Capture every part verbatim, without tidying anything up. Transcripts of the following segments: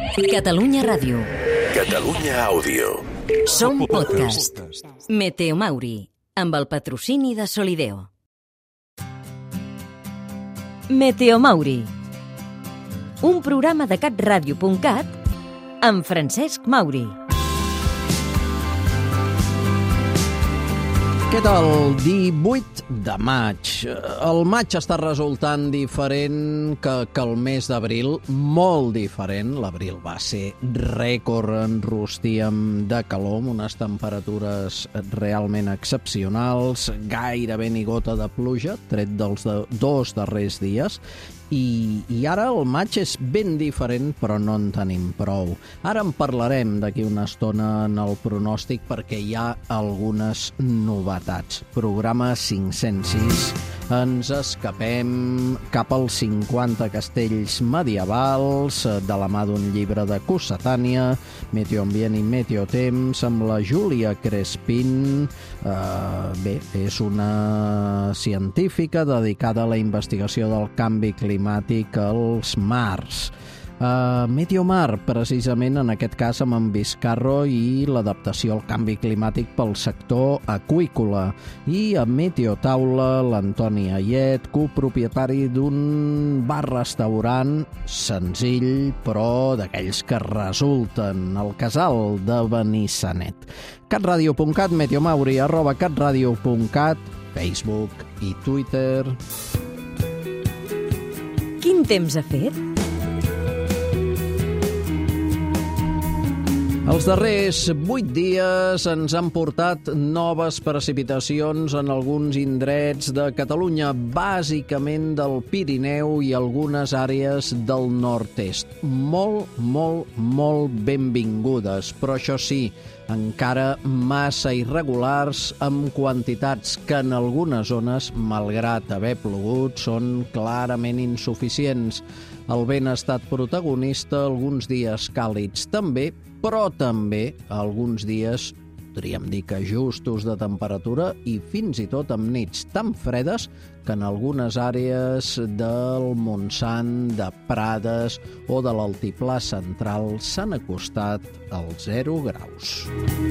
Catalunya Ràdio. Catalunya Àudio. Som podcast. Meteo Mauri, amb el patrocini de Solideo. Meteo Mauri, un programa de catradio punt cat amb Francesc Mauri. Què tal? divuit de maig. El maig està resultant diferent que, que el mes d'abril, molt diferent. L'abril va ser rècord, enrostíem de calor, amb unes temperatures realment excepcionals, gairebé ni gota de pluja, tret dels de, dos darrers dies. I, I ara el maig és ben diferent, però no en tenim prou. Ara en parlarem d'aquí una estona en el pronòstic perquè hi ha algunes novetats. Programa cinc-cents sis, ens escapem cap als cinquanta castells medievals de la mà d'un llibre de Cossetània, Meteoambient i Meteotemps, amb la Júlia Crespin. Uh, bé, és una científica dedicada a la investigació del canvi climàtic als mars. Uh, Meteomar, precisament en aquest cas amb en Vizcarro i l'adaptació al canvi climàtic pel sector aqüícola. I a Meteotaula, l'Antoni Ayet, copropietari d'un bar-restaurant senzill, però d'aquells que resulten, al casal de Benissanet. catradio punt cat, Meteomauri, arroba catradio punt cat, Facebook i Twitter. Quin temps ha fet? Els darrers vuit dies ens han portat noves precipitacions en alguns indrets de Catalunya, bàsicament del Pirineu i algunes àrees del nord-est. Molt, molt, molt benvingudes, però això sí, encara massa irregulars, amb quantitats que en algunes zones, malgrat haver plogut, són clarament insuficients. El vent ha estat protagonista, alguns dies càlids també, però també alguns dies, podríem dir que justos de temperatura i fins i tot amb nits tan fredes que en algunes àrees del Montsant, de Prades o de l'altiplà central s'han acostat als zero graus.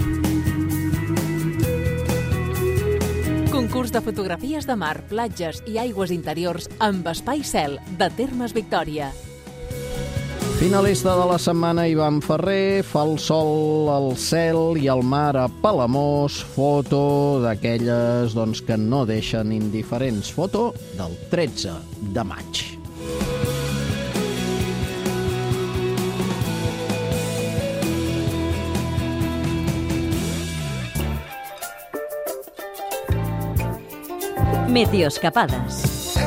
Concurs de fotografies de mar, platges i aigües interiors amb Espai Cel, de Termes Victòria. Finalista de la setmana, Ivan Ferrer, fa el sol al cel i el mar a Palamós, foto d'aquelles doncs, que no deixen indiferents. Foto del tretze de maig. Meteoscapades.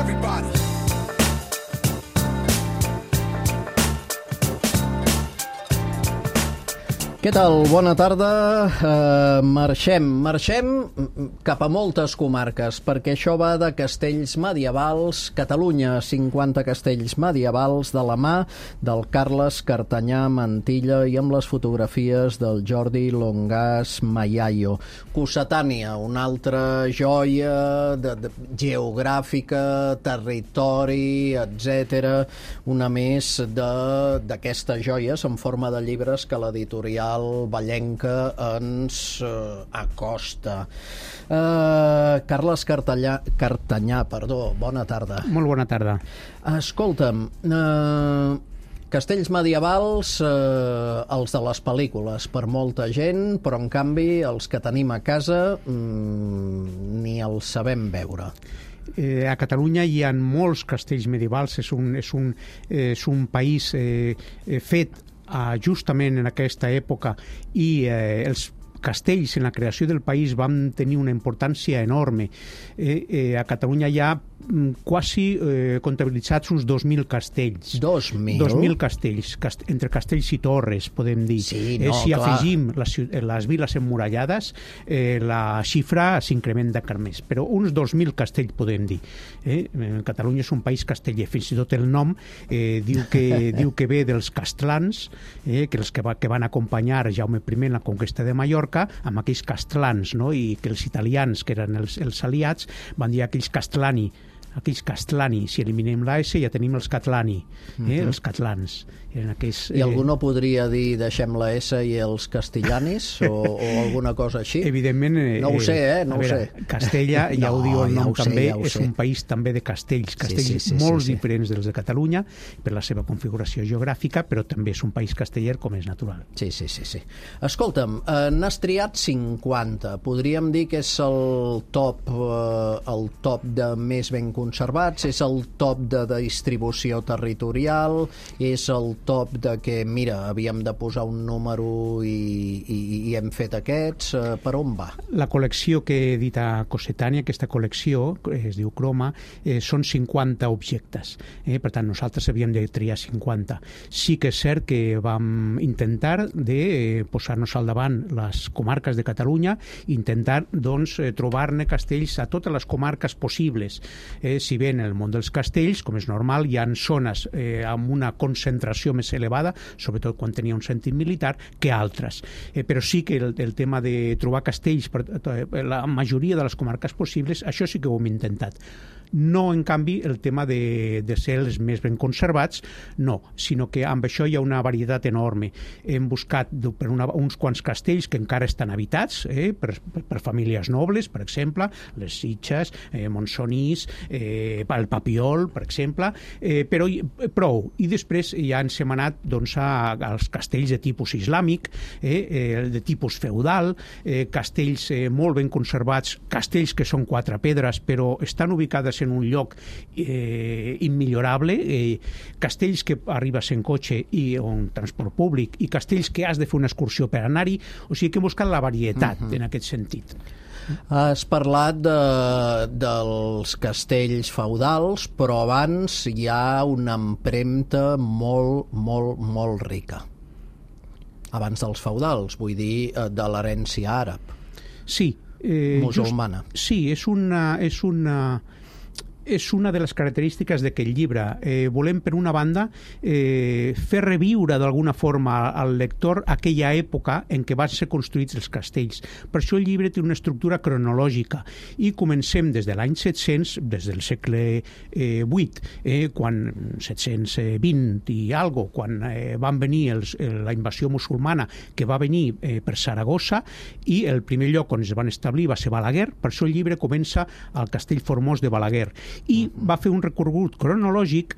Què tal? Bona tarda. Uh, marxem, marxem cap a moltes comarques, perquè això va de castells medievals. Catalunya, cinquanta castells medievals de la mà del Carles Cartanyà Mantilla i amb les fotografies del Jordi Longàs Mayayo. Cossetània, una altra joia de, de, geogràfica, territori, etcètera. Una més d'aquestes joies en forma de llibres que l'editorial Vallenca ens uh, acosta. Uh, Carles Cartanyà, Cartanyà, perdó, bona tarda. Molt bona tarda. Escolta'm, uh, castells medievals, uh, els de les pel·lícules, per molta gent, però en canvi els que tenim a casa um, ni els sabem veure. Eh, a Catalunya hi ha molts castells medievals, és un, és un, és un país eh, fet Uh, justament en aquesta època i eh, els castells en la creació del país van tenir una importància enorme. Eh, eh, a Catalunya hi ha mm, quasi eh, comptabilitzats uns dos mil castells. Dos mil? Dos mil castells, cast entre castells i torres, podem dir. Sí, no, eh, si clar. afegim les, les viles emmurallades, eh, la xifra s'incrementa encara més. Però uns dos mil castells, podem dir. Eh? Catalunya és un país casteller. Fins i tot el nom eh, diu, que, diu que ve dels castlans, eh, que els que, va, que van acompanyar Jaume I en la conquesta de Mallorca, amb aquells castlans, no? I que els italians, que eren els, els aliats, van dir aquells castlani, aquells castlani. Si eliminem la S ja tenim els catlani, eh? Uh-huh. Els catlans. Eren aquells, I algú no podria dir deixem la S i els castellanis o, o alguna cosa així? Evidentment... Eh, no ho sé, eh? No ho veure, sé. Castella, ja no, ho diu el nom ja també, sé, ja és sé. Un país també de castells, castells sí, sí, sí, molt sí, sí. diferents dels de Catalunya per la seva configuració geogràfica, però també és un país casteller com és natural. Sí, sí, sí. sí. Escolta'm, eh, n'has triat cinquanta. Podríem dir que és el top, eh, el top de més ben conservats, és el top de distribució territorial, és el top de que, mira, havíem de posar un número i, i, i hem fet aquests. Eh, per on va? La col·lecció que he dit a Cossetània, aquesta col·lecció, es diu Croma, eh, són cinquanta objectes. Eh? Per tant, nosaltres havíem de triar cinquanta. Sí que és cert que vam intentar de eh, posar-nos al davant les comarques de Catalunya, intentar doncs, eh, trobar-ne castells a totes les comarques possibles. Eh, si bé en el món dels castells, com és normal, hi ha zones eh, amb una concentració més elevada, sobretot quan tenia un sentit militar, que altres. Eh, però sí que el, el tema de trobar castells per la majoria de les comarques possibles, això sí que ho hem intentat. No, en canvi, el tema de, de ser els més ben conservats, no, sinó que amb això hi ha una varietat enorme. Hem buscat per una, uns quants castells que encara estan habitats, eh, per, per famílies nobles, per exemple, les Sitges, eh, Montsonís, eh, el Papiol, per exemple, eh, però prou. I després ja ens hem anat doncs, a, als castells de tipus islàmic, eh, eh, de tipus feudal, eh, castells eh, molt ben conservats, castells que són quatre pedres, però estan ubicades en un lloc eh, immillorable, eh, castells que arribes en cotxe i en transport públic i castells que has de fer una excursió per anar-hi, o sigui que hem buscat la varietat uh-huh. en aquest sentit. Has parlat de, dels castells feudals, però abans hi ha una empremta molt, molt, molt rica. Abans dels feudals, vull dir, de l'herència àrab. Sí. Eh, musulmana. Just, sí, és una... És una és una de les característiques d'aquest llibre. Eh, volem, per una banda, eh, fer reviure d'alguna forma al lector aquella època en què van ser construïts els castells. Per això el llibre té una estructura cronològica i comencem des de l'any set-cents, des del segle eh, vuit, eh, quan set-cents vint i algo, quan eh, van venir els, eh, la invasió musulmana que va venir eh, per Saragossa, i el primer lloc on es van establir va ser Balaguer. Per això el llibre comença al castell formós de Balaguer i va fer un recorregut cronològic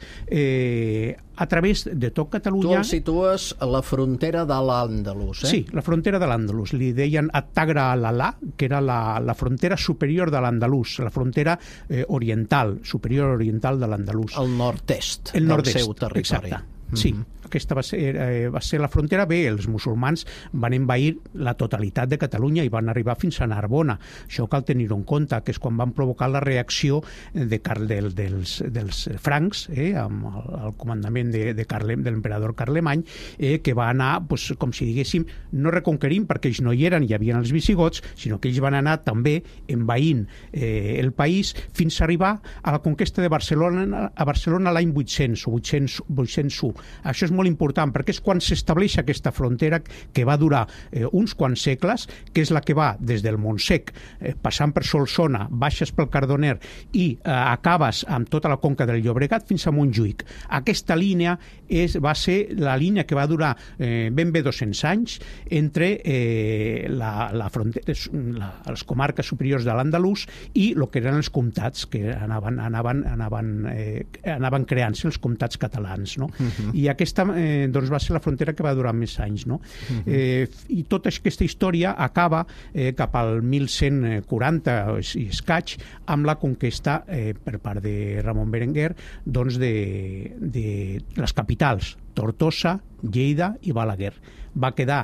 eh, a través de tot Catalunya. Tu el situes a la frontera de l'Àndalus, eh? Sí, la frontera de l'Àndalus. Li deien At-Tagra al-Alà, que era la, la frontera superior de l'Àndalus, la frontera eh, oriental, superior oriental de l'Àndalus. El nord-est el nord-est, del seu territori. Exacte. Sí, mm-hmm. aquesta va ser, eh, va ser la frontera. Bé, els musulmans van envair la totalitat de Catalunya i van arribar fins a Narbona. Això cal tenir-ho en compte, que és quan van provocar la reacció de Carl, del, dels, dels francs, eh, amb el, el comandament de, de, Carle, de l'emperador Carlemany, eh, que va anar, pues, com si diguéssim, no reconquerint, perquè ells no hi eren, hi havia els visigots, sinó que ells van anar també envaint eh, el país fins a arribar a la conquesta de Barcelona, a Barcelona l'any vuit-cents o vuit-cents u. Això és molt important perquè és quan s'estableix aquesta frontera que va durar eh, uns quants segles, que és la que va des del Montsec, eh, passant per Solsona, baixes pel Cardoner i eh, acabes amb tota la conca del Llobregat fins a Montjuïc. Aquesta línia és, va ser la línia que va durar eh, ben bé dos-cents anys entre eh, la, la frontera, la, les comarques superiors de l'Andalús i el que eren els comtats que anaven, anaven, anaven, eh, anaven creant-se els comtats catalans, no? Uh-huh. I aquesta eh, doncs va ser la frontera que va durar més anys, no? Uh-huh. eh, I tota aquesta història acaba eh, cap al mil cent quaranta i escaig amb la conquesta eh, per part de Ramon Berenguer doncs de, de les capitals Tortosa, Lleida i Balaguer. Va quedar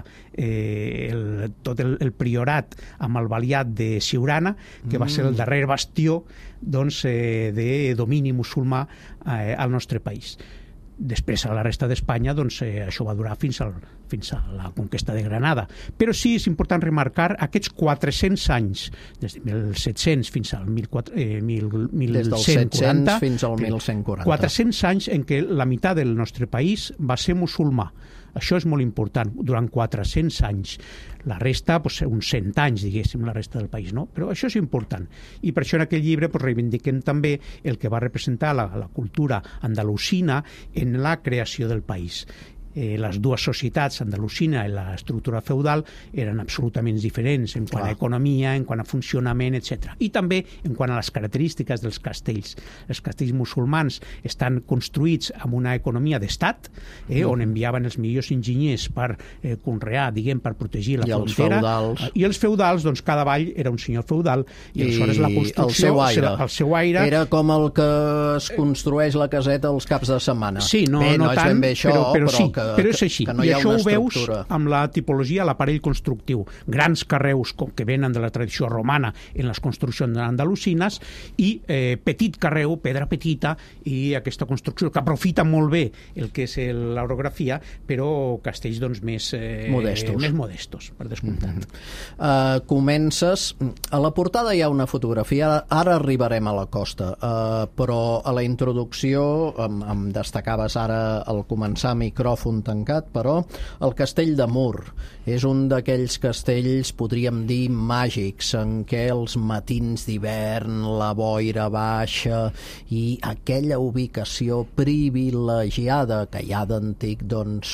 eh, el, tot el, el priorat amb el valiat de Siurana, que mm. va ser el darrer bastió doncs, eh, de domini musulmà eh, al nostre país. Després, a la resta d'Espanya, doncs, eh, això va durar fins, al, fins a la conquesta de Granada. Però sí és important remarcar aquests quatre-cents anys, des de mil set-cents fins al mil cent quaranta. Des del set-cents fins al mil cent quaranta. quatre-cents anys en què la meitat del nostre país va ser musulmà. Això és molt important, durant quatre-cents anys. La resta, doncs, uns cent anys, diguéssim, la resta del país, no? Però això és important. I per això en aquell llibre doncs, reivindiquem també el que va representar la, la cultura andalusina en la creació del país. Eh, les dues societats, Andalusina i l'estructura feudal, eren absolutament diferents en quant a economia, en quant a funcionament, etcètera. I també en quant a les característiques dels castells. Els castells musulmans estan construïts amb una economia d'estat, eh, on enviaven els millors enginyers per eh, conrear, diguem, per protegir la I frontera. Els feudals. I els feudals, doncs cada vall era un senyor feudal, i, I aleshores la construcció... el seu aire. El seu aire era com el que es construeix la caseta els caps de setmana. Sí, no, bé, no, no tant, és ben bé això, però, però, però sí, que, però és així. que no I hi ha això una ho veus estructura. amb la tipologia, l'aparell constructiu. Grans carreus com que venen de la tradició romana en les construccions andalusines i eh, petit carreu, pedra petita, i aquesta construcció que aprofita molt bé el que és l'orografia, però castells doncs, més, eh, modestos. més modestos, per descomptat. Mm-hmm. uh, comences... A la portada hi ha una fotografia, ara arribarem a la costa, uh, però a la introducció em, em destacaves ara al començar micròfon tancat, però el castell de Mur és un d'aquells castells, podríem dir, màgics, en què els matins d'hivern, la boira baixa i aquella ubicació privilegiada que ja d'antic doncs,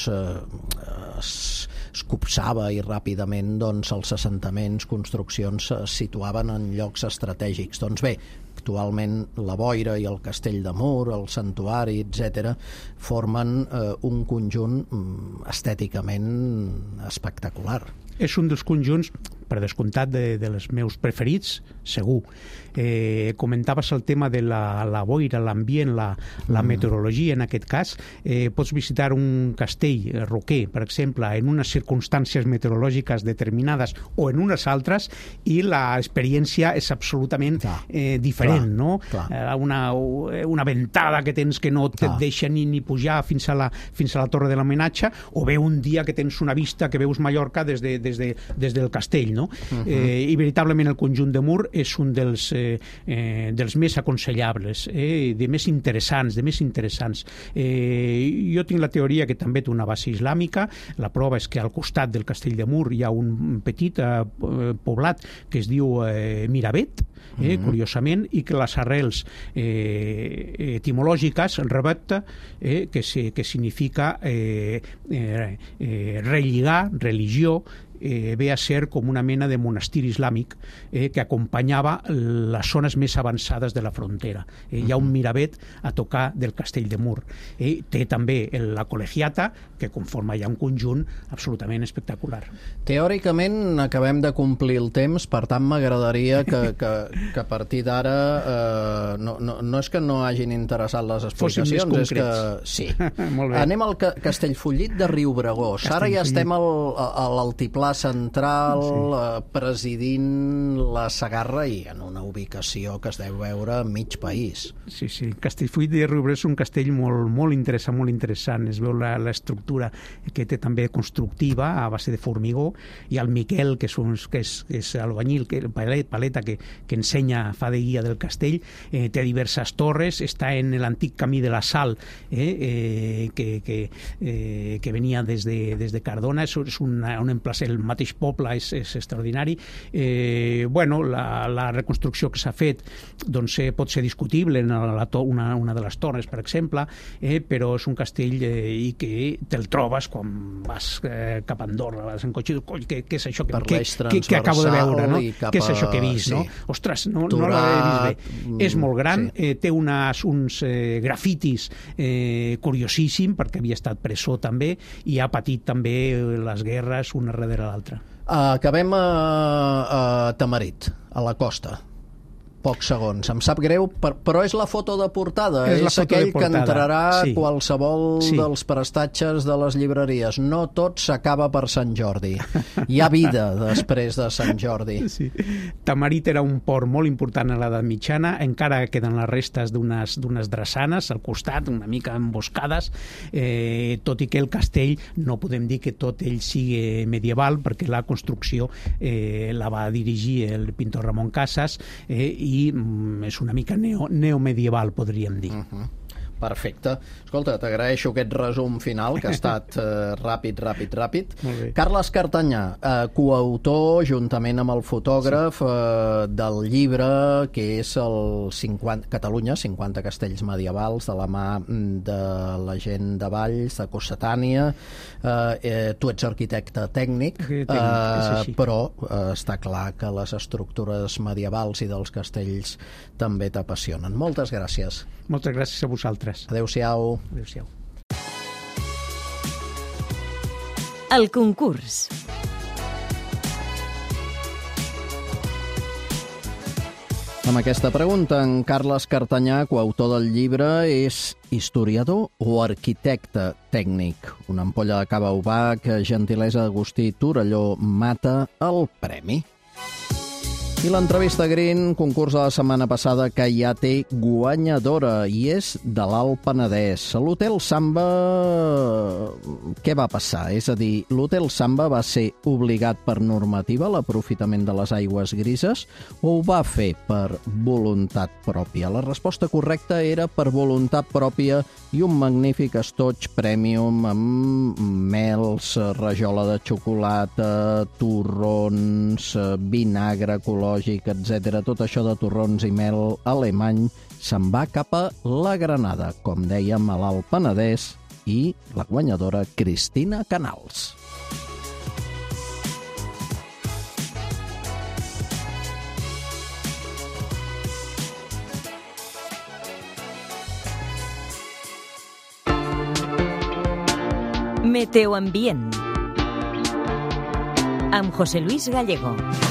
eh, es, es copsava i ràpidament doncs, els assentaments, construccions es situaven en llocs estratègics. Doncs bé, actualment la boira i el castell de Mur, el santuari, etcètera, formen eh, un conjunt estèticament espectacular. És un dels conjunts, per descomptat, de, de les meus preferits, segur. Eh, comentaves el tema de la, la boira, l'ambient, la, la mm. meteorologia, en aquest cas. Eh, pots visitar un castell roquer, per exemple, en unes circumstàncies meteorològiques determinades o en unes altres, i l'experiència és absolutament eh, diferent, clar, no? Clar. Eh, una, una ventada que tens que no et deixa ni, ni pujar fins a, la, fins a la torre de l'homenatge, o bé un dia que tens una vista que veus Mallorca des, de, des, de, des del castell, no? Uh-huh. eh, I veritablement el conjunt de Mur és un dels, eh, eh, dels més aconsellables, eh, de més interessants, de més interessants. Eh, jo tinc la teoria que també té una base islàmica. La prova és que al costat del castell de Mur hi ha un petit eh, poblat que es diu eh, Miravet, eh, uh-huh. curiosament, i que les arrels eh, etimològiques, rebecta, eh, que, se, que significa eh, eh, eh, relligar, religió, Eh, ve a ser com una mena de monestir islàmic eh, que acompanyava les zones més avançades de la frontera. Eh, hi ha un miravet a tocar del castell de Mur. Eh, té també el, la col·legiata, que conforma ja un conjunt absolutament espectacular. Teòricament acabem de complir el temps, per tant m'agradaria que, que, que a partir d'ara eh, no, no, no és que no hagin interessat les explicacions, és que sí. Anem al ca Castellfollit de Riubregós. Ara ja estem al, a l'altiplà central, sí. eh, presidint la Segarra i en una ubicació que es deu veure mig país. Sí, sí. Castellfollit de Riubregós és un castell molt, molt interessant, molt interessant. Es veu l'estructura que té també constructiva a base de formigó, i el Miquel, que és, un, que és, que és albañil, que, paleta, que, que ensenya, fa de guia del castell, eh, té diverses torres, està en l'antic camí de la Sal, eh, eh, que, que, eh, que venia des de, des de Cardona. És, és una, un emplaçament, el mateix poble és, és extraordinari. Eh, bueno, la, la reconstrucció que s'ha fet doncs, eh, pot ser discutible en la, to, una, una de les torres, per exemple, eh, però és un castell eh, i que te'l trobes quan vas eh, cap a Andorra, vas en cotxe, què, què és això que, que, que, que acabo de veure, no? A... Què és això que he vist, sí. no? Ostres, no, no l'he vist bé. És molt gran, sí. eh, té unes, uns eh, grafitis eh, curiosíssim, perquè havia estat presó també, i ha patit també les guerres una darrere l'altra. Uh, acabem a, a Tamarit, a la costa. Pocs segons. Em sap greu, per, però és la foto de portada. És, és aquell que entrarà sí. qualsevol sí. dels prestatges de les llibreries. No tot s'acaba per Sant Jordi. Hi ha vida després de Sant Jordi. Sí. Tamarit era un port molt important a l'edat mitjana. Encara queden les restes d'unes d'unes drassanes al costat, una mica emboscades, eh, tot i que el castell no podem dir que tot ell sigui medieval, perquè la construcció eh, la va dirigir el pintor Ramon Casas, eh, i és una mica neo, neomedieval, podríem dir. Uh-huh. Perfecte. Escolta, t'agraeixo aquest resum final, que ha estat eh, ràpid, ràpid, ràpid. Molt bé. Carles Cartanyà, eh, coautor, juntament amb el fotògraf, eh, del llibre que és el cinquanta, Catalunya, cinquanta castells medievals, de la mà de la gent de Valls, de Cossetània. Eh, eh, tu ets arquitecte tècnic, Tècnic, és eh, així. però eh, està clar que les estructures medievals i dels castells també t'apassionen. Moltes gràcies. Moltes gràcies a vosaltres. Adéu-siau. Adéu-siau. El concurs. Amb aquesta pregunta, en Carles Cartanyà, coautor del llibre, és historiador o arquitecte tècnic? Una ampolla de cava Obac, gentilesa d'Agustí Torelló, mata el premi. I l'entrevista Green, concurs de la setmana passada, que ja té guanyadora, i és de l'Alt Penedès. L'Hotel Samba... Què va passar? És a dir, l'Hotel Samba va ser obligat per normativa a l'aprofitament de les aigües grises o ho va fer per voluntat pròpia? La resposta correcta era per voluntat pròpia i un magnífic estoig premium amb mels, rajola de xocolata, torrons, vinagre ecològic, etcètera. Tot això de torrons i mel alemany se'n va cap a la Granada, com dèiem, a l'Alt Penedès, i la guanyadora Cristina Canals. Meteoambient amb José Luis Gallego.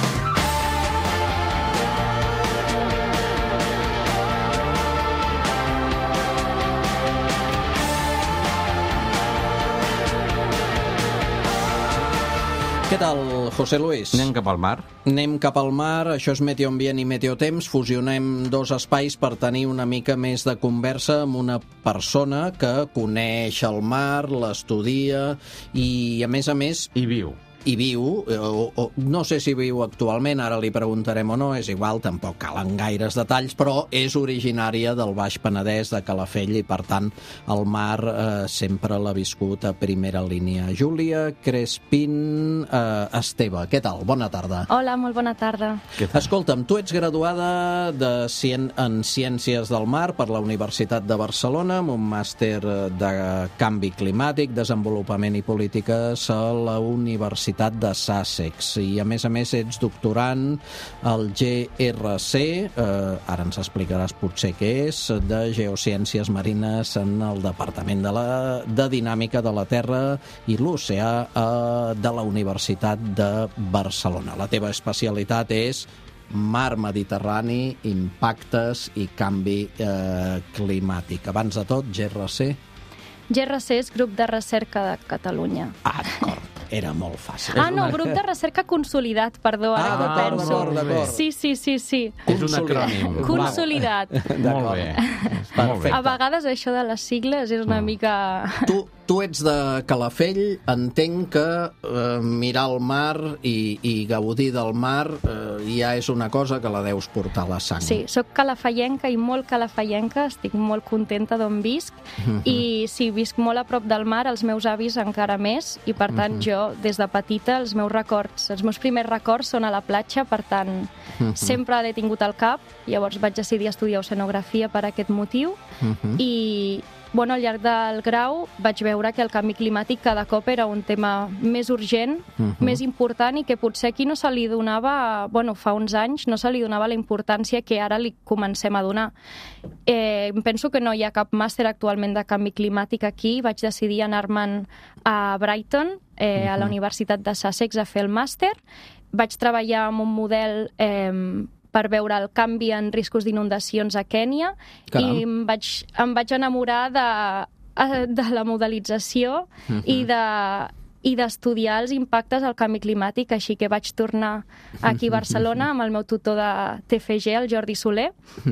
Què tal, José Luis? Anem cap al mar. Anem cap al mar, això és Meteoambient i Meteotemps, fusionem dos espais per tenir una mica més de conversa amb una persona que coneix el mar, l'estudia i, a més a més... I viu. I viu, o, o, no sé si viu actualment, ara li preguntarem o no, és igual, tampoc calen gaires detalls, però és originària del Baix Penedès, de Calafell, i per tant el mar eh, sempre l'ha viscut a primera línia. Júlia Crespin eh, Esteve, què tal? Bona tarda. Hola, molt bona tarda. Escolta'm, tu ets graduada de cien... en Ciències del Mar per la Universitat de Barcelona, amb un màster de Canvi Climàtic, Desenvolupament i Polítiques a la Universitat de Sussex, i a més a més ets doctorant al G R C, eh, ara ens explicaràs potser què és, de Geociències Marines en el Departament de, la, de Dinàmica de la Terra i l'Oceà eh, de la Universitat de Barcelona. La teva especialitat és mar Mediterrani, impactes i canvi eh, climàtic. Abans de tot, G R C? G R C és Grup de Recerca de Catalunya. Ah, d'acord. Era molt fàcil. Ah, no, Grup de Recerca Consolidat, perdó, ara Ah, que d'acord, penso. d'acord, d'acord. Sí, sí, sí, sí. És un acrònim. Consolidat. Molt bé. Molt bé. A vegades això de les sigles és una mica... Tu, tu ets de Calafell, entenc que eh, mirar el mar i, i gaudir del mar eh, ja és una cosa que la deus portar a la sang. Sí, sóc calafallenca i molt calafallenca, estic molt contenta d'on visc, Mhm. i sí, visc molt a prop del mar, els meus avis encara més, i per tant jo, des de petita, els meus records, els meus primers records són a la platja, per tant, sempre l'he tingut al cap, llavors vaig decidir estudiar oceanografia per aquest motiu, Mhm. i bueno, al llarg del grau vaig veure que el canvi climàtic cada cop era un tema més urgent, Mhm. més important, i que potser aquí no se li donava, bueno, fa uns anys, no se li donava la importància que ara li comencem a donar. Eh, penso que no hi ha cap màster actualment de canvi climàtic aquí, vaig decidir anar-me'n a Brighton, eh, a la Universitat de Sussex, a fer el màster. Vaig treballar amb un model eh, per veure el canvi en riscos d'inundacions a Kènia. Caram. I em vaig, em vaig enamorar de, de la modelització Mhm. i de i d'estudiar els impactes del canvi climàtic, així que vaig tornar aquí a Barcelona amb el meu tutor de T F G, el Jordi Soler,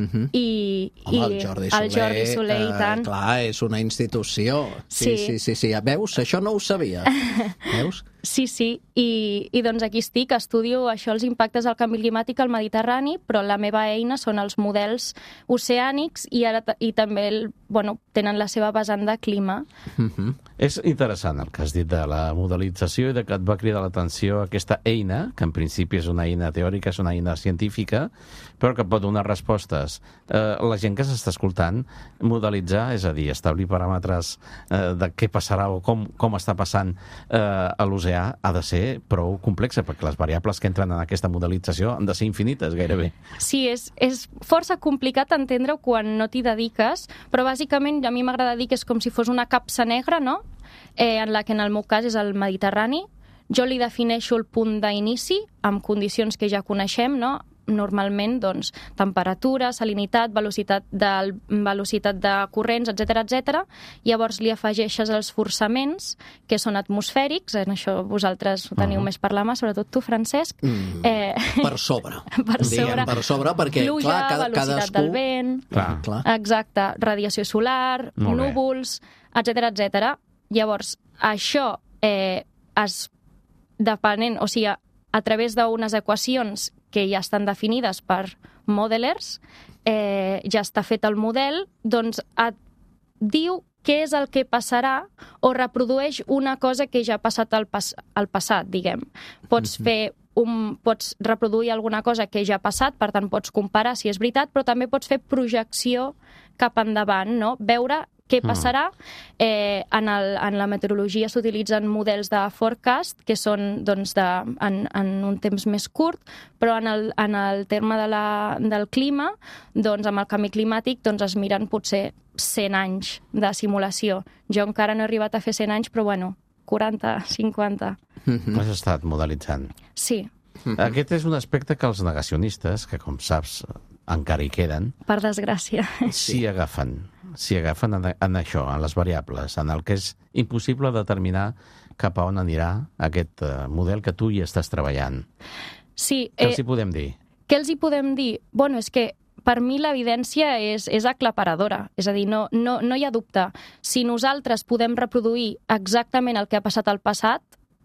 i, Home, i el Jordi Soler, el Jordi Soler eh, i tant. clar, és una institució. Sí, sí, Sí. sí, sí. Veus? Això no ho sabia. Veus? Sí, sí, i, i doncs aquí estic, estudio això, els impactes del canvi climàtic al Mediterrani, però la meva eina són els models oceànics i, ara, i també el, bueno, tenen la seva vessant de clima. Uh-huh. És interessant el que has dit de la modelització i de que et va cridar l'atenció aquesta eina, que en principi és una eina teòrica, és una eina científica, però que pot donar respostes. Eh, la gent que s'està escoltant, modelitzar, és a dir, establir paràmetres eh, de què passarà o com, com està passant eh, a l'oceà, ha de ser prou complexa, perquè les variables que entren en aquesta modelització han de ser infinites, gairebé. Sí, és, és força complicat entendre-ho quan no t'hi dediques, però bàsicament a mi m'agrada dir que és com si fos una capsa negra, no? Eh, en la que en el meu cas és el Mediterrani. Jo li defineixo el punt d'inici amb condicions que ja coneixem, no? Normalment, doncs, temperatura, salinitat, velocitat de, velocitat de corrents, etcètera, etcètera. Llavors li afegeixes els forçaments, que són atmosfèrics, en això vosaltres ho teniu uh-huh. més per la mà, sobretot tu, Francesc. Mm, eh... Per sobre. per Diguem, sobre. per sobre, perquè, Pluja, clar, cada, velocitat cadascú... del vent... Clar. clar. Exacte, radiació solar, Molt bé. núvols, etcètera, etcètera. Llavors, això eh, es depenent, o sigui, a través d'unes equacions que ja estan definides per modelers, eh, ja està fet el model, doncs et diu què és el que passarà o reprodueix una cosa que ja ha passat al, pas al passat, diguem. Pots mm-hmm. fer un, pots reproduir alguna cosa que ja ha passat, per tant pots comparar si és veritat, però també pots fer projecció cap endavant, no? Veure què passarà. Eh, en, el, en la meteorologia s'utilitzen models de forecast, que són doncs, de, en, en un temps més curt, però en el, en el terme de la, del clima, doncs, amb el canvi climàtic, doncs, es miren potser cent anys de simulació. Jo encara no he arribat a fer cent anys, però bueno, quaranta, cinquanta. Mm-hmm. Has estat modelitzant. Sí. Mm-hmm. Aquest és un aspecte que els negacionistes, que com saps encara hi queden, per desgràcia, s'hi agafen. S'hi agafen en, en això, en les variables, en el que és impossible determinar cap a on anirà aquest uh, model que tu hi estàs treballant. Sí. Què eh, els hi podem dir? Què els hi podem dir? Bueno, és que per mi l'evidència és, és aclaparadora. És a dir, no, no, no hi ha dubte. Si nosaltres podem reproduir exactament el que ha passat al passat,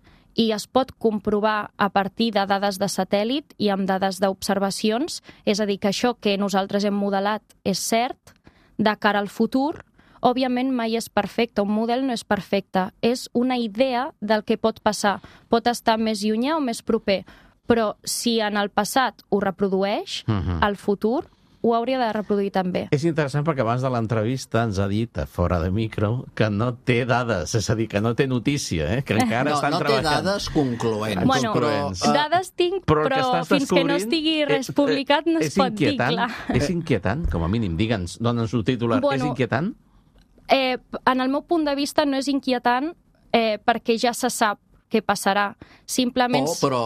i es pot comprovar a partir de dades de satèl·lit i amb dades d'observacions, és a dir, que això que nosaltres hem modelat és cert, de cara al futur, òbviament mai és perfecte, un model no és perfecte, és una idea del que pot passar. Pot estar més llunyà o més proper, però si en el passat ho reprodueix, uh-huh. al futur ho hauria de reproduir també. És interessant perquè abans de l'entrevista ens ha dit, a fora de micro, que no té dades, és a dir, que no té notícia, eh? Que encara no, estan no treballant. No té dades concloents. Bueno, però, uh, dades tinc, però, però fins que no estigui res publicat no es pot inquietant, dir, clar. És inquietant, com a mínim, digue'ns, dona'ns un titular. Bueno, és inquietant? Eh, en el meu punt de vista no és inquietant eh, perquè ja se sap què passarà. Simplement... Oh, però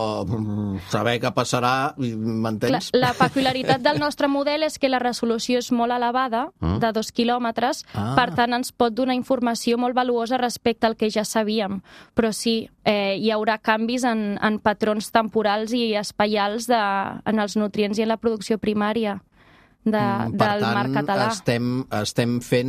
saber què passarà, m'entens? La, la peculiaritat del nostre model és que la resolució és molt elevada, mm. de dos quilòmetres, ah. per tant ens pot donar informació molt valuosa respecte al que ja sabíem. Però sí, eh, hi haurà canvis en, en patrons temporals i espaials de, en els nutrients i en la producció primària. De, per del tant, mar català. estem, estem fent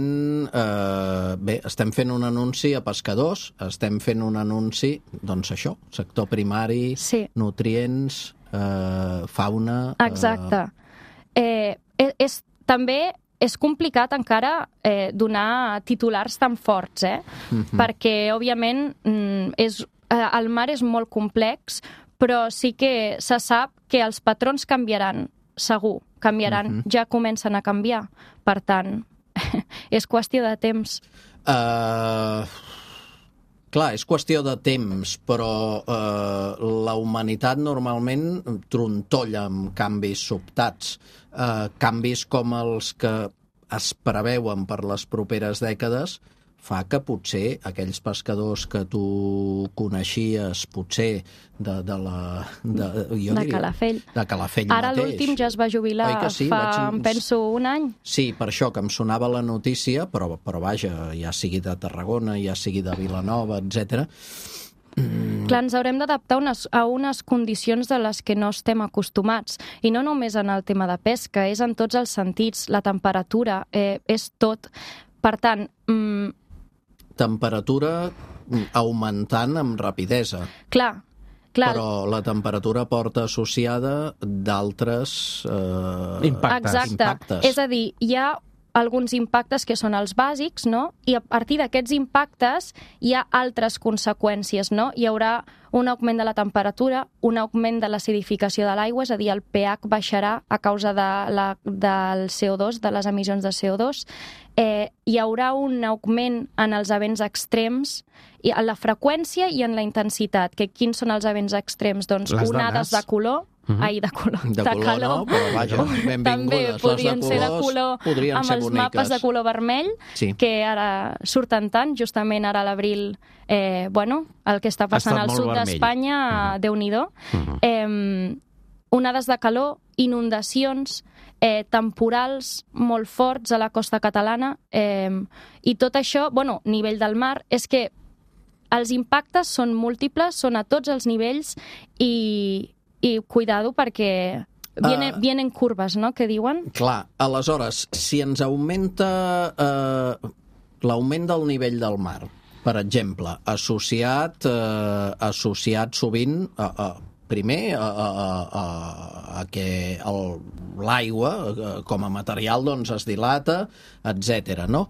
eh, bé, estem fent un anunci a pescadors, estem fent un anunci, doncs això, sector primari, sí. nutrients, eh, fauna... Exacte. Eh, és, és, també és complicat encara eh, donar titulars tan forts, eh? Mm-hmm. Perquè, òbviament, és, eh, el mar és molt complex, però sí que se sap que els patrons canviaran, segur, canviaran, uh-huh. ja comencen a canviar. Per tant, és qüestió de temps. Uh, clar, és qüestió de temps, però uh, la humanitat normalment trontolla amb canvis sobtats. Uh, canvis com els que es preveuen per les properes dècades fa que potser aquells pescadors que tu coneixies, potser de, de la... De, jo de diria, Calafell. De Calafell Ara mateix. l'últim ja es va jubilar sí? fa, Vaig... em penso, un any. Sí, per això que em sonava la notícia, però, però vaja, ja sigui de Tarragona, ja sigui de Vilanova, etcètera. Mm. Clar, ens haurem d'adaptar unes, a unes condicions de les que no estem acostumats. I no només en el tema de pesca, és en tots els sentits, la temperatura, eh, és tot. Per tant... Mm, temperatura augmentant amb rapidesa. Clar, clar. Però la temperatura porta associada d'altres eh, impactes. Exacte. impactes. És a dir, hi ha alguns impactes que són els bàsics, no? I a partir d'aquests impactes hi ha altres conseqüències, no? Hi haurà un augment de la temperatura, un augment de l'acidificació de l'aigua, és a dir, el pH baixarà a causa de la, del C O dos, de les emissions de C O dos. Eh, hi haurà un augment en els events extrems, i en la freqüència i en la intensitat. Que quins són els events extrems? Doncs les onades dones. de color, Uh-huh. Ai, de color. De, de color calor. no, però vaja, benvingudes. També podrien les de ser de colors color podrien amb ser els boniques. mapes de color vermell, Sí. que ara surten tant, justament ara a l'abril, eh, bueno, el que està passant estat al molt sud vermell. d'Espanya, Uh-huh. Déu-n'hi-do. Uh-huh. Eh, onades de calor, inundacions, eh, temporals molt forts a la costa catalana, eh, i tot això, bueno, nivell del mar, és que els impactes són múltiples, són a tots els nivells, i, i cuidado perquè vienen, Uh, vienen curves, no?, que diuen. Clar, aleshores, si ens augmenta eh, l'augment del nivell del mar, per exemple, associat, eh, associat sovint a, a, primer a, a, a, a que el, l'aigua eh, com a material doncs, es dilata, etcètera. No?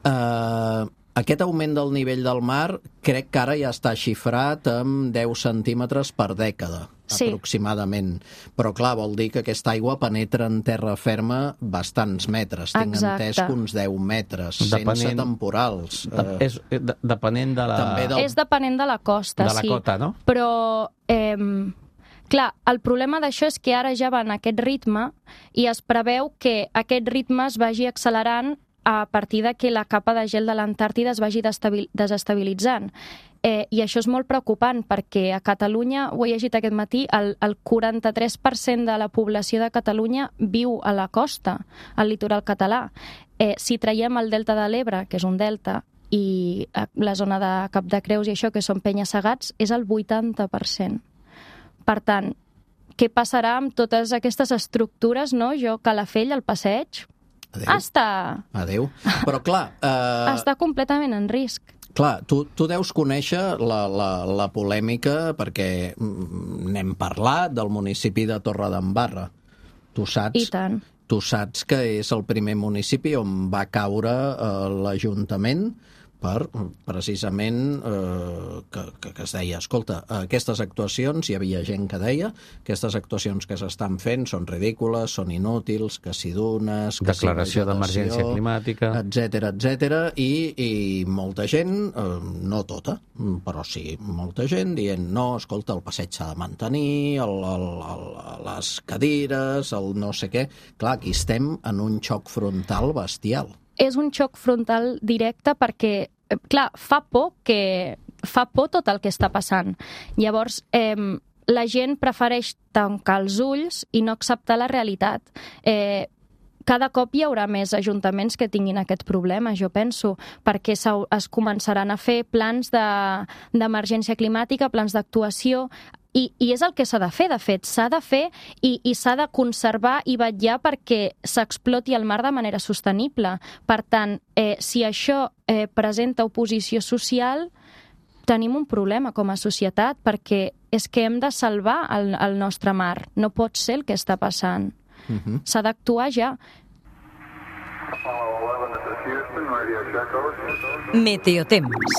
Eh, aquest augment del nivell del mar crec que ara ja està xifrat amb deu centímetres per dècada, Sí. aproximadament. Però clar, vol dir que aquesta aigua penetra en terra ferma bastants metres. Tinc Exacte. entès que uns deu metres, Depenent- sense temporals. De, és eh, de, depenent de la, També del- És depenent de la costa, de la sí. cota, no? Però, eh, clar, el problema d'això és que ara ja va en aquest ritme i es preveu que aquest ritme es vagi accelerant a partir de que la capa de gel de l'Antàrtida es vagi destabil- desestabilitzant. Eh, I això és molt preocupant perquè a Catalunya, ho he llegit aquest matí, el, el quaranta-tres per cent de la població de Catalunya viu a la costa, al litoral català. Eh, si traiem el delta de l'Ebre, que és un delta, i eh, la zona de Cap de Creus i això, que són penya-segats, és el vuitanta per cent. Per tant, què passarà amb totes aquestes estructures, no? Jo, Calafell, al passeig, Adéu. està, Adéu. Però clar... Eh... està completament en risc. Clar, tu, tu deus conèixer la, la, la polèmica perquè mm, n'hem parlat del municipi de Torredembarra. Tu saps, I tant. tu saps que és el primer municipi on va caure eh, l'Ajuntament per, precisament, eh, que, que, que es deia, escolta, aquestes actuacions, hi havia gent que deia, aquestes actuacions que s'estan fent són ridícules, són inútils, que si dunes, que Declaració si d'emergència climàtica, etcètera, etcètera, i, i molta gent, eh, no tota, però sí, molta gent dient, no, escolta, el passeig s'ha de mantenir, el, el, el, les cadires, el no sé què. Clar, aquí estem en un xoc frontal bestial. És un xoc frontal directe perquè, eh, clar, fa por que fa por tot el que està passant. Llavors, eh, la gent prefereix tancar els ulls i no acceptar la realitat. Eh, cada cop hi haurà més ajuntaments que tinguin aquest problema, jo penso, perquè es començaran a fer plans de, d'emergència climàtica, plans d'actuació, I, i és el que s'ha de fer, de fet. S'ha de fer i, i s'ha de conservar i vetllar perquè s'exploti el mar de manera sostenible. Per tant, eh, si això eh, presenta oposició social, tenim un problema com a societat, perquè és que hem de salvar el, el nostre mar. No pot ser el que està passant. Uh-huh. S'ha d'actuar ja. Meteotemps.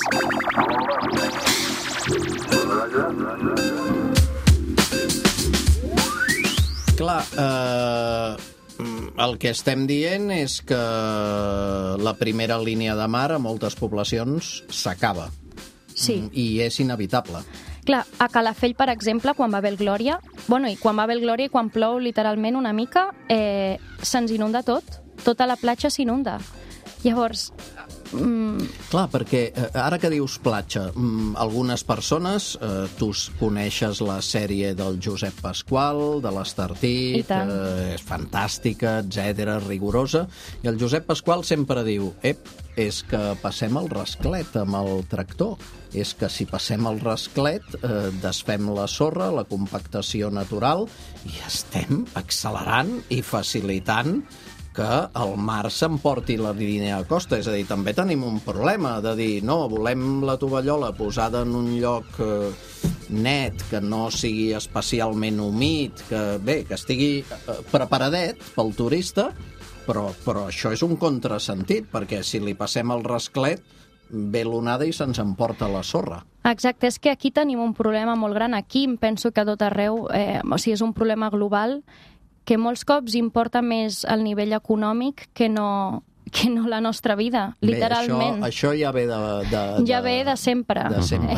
Clar, eh, el que estem dient és que la primera línia de mar a moltes poblacions s'acaba. Sí. I és inevitable. Clar, a Calafell, per exemple, quan va haver el Glòria, bueno, i quan va haver el Glòria i quan plou literalment una mica, eh, se'ns inunda tot. Tota la platja s'inunda. Llavors, Mm, Clar, perquè eh, ara que dius platja, mm, algunes persones, eh, tu coneixes la sèrie del Josep Pasqual, de l'Estartit, I tant. eh, és fantàstica, etcètera, rigorosa, i el Josep Pasqual sempre diu, ep, és que passem el rasclet amb el tractor, és que si passem el rasclet eh, desfem la sorra, la compactació natural, i estem accelerant i facilitant que el mar s'emporti la línia de costa. És a dir, també tenim un problema de dir, no, volem la tovallola posada en un lloc eh, net, que no sigui especialment humit, que bé, que estigui eh, preparadet pel turista, però, però això és un contrasentit, perquè si li passem el rasclet, ve l'onada i se'ns emporta la sorra. exacte, és que aquí tenim un problema molt gran. Aquí em penso que a tot arreu, eh, o sigui, és un problema global que molts cops importa més el nivell econòmic que no, que no la nostra vida, literalment. Bé, això, això ja ve de, de, de... Ja ve de sempre. De sempre.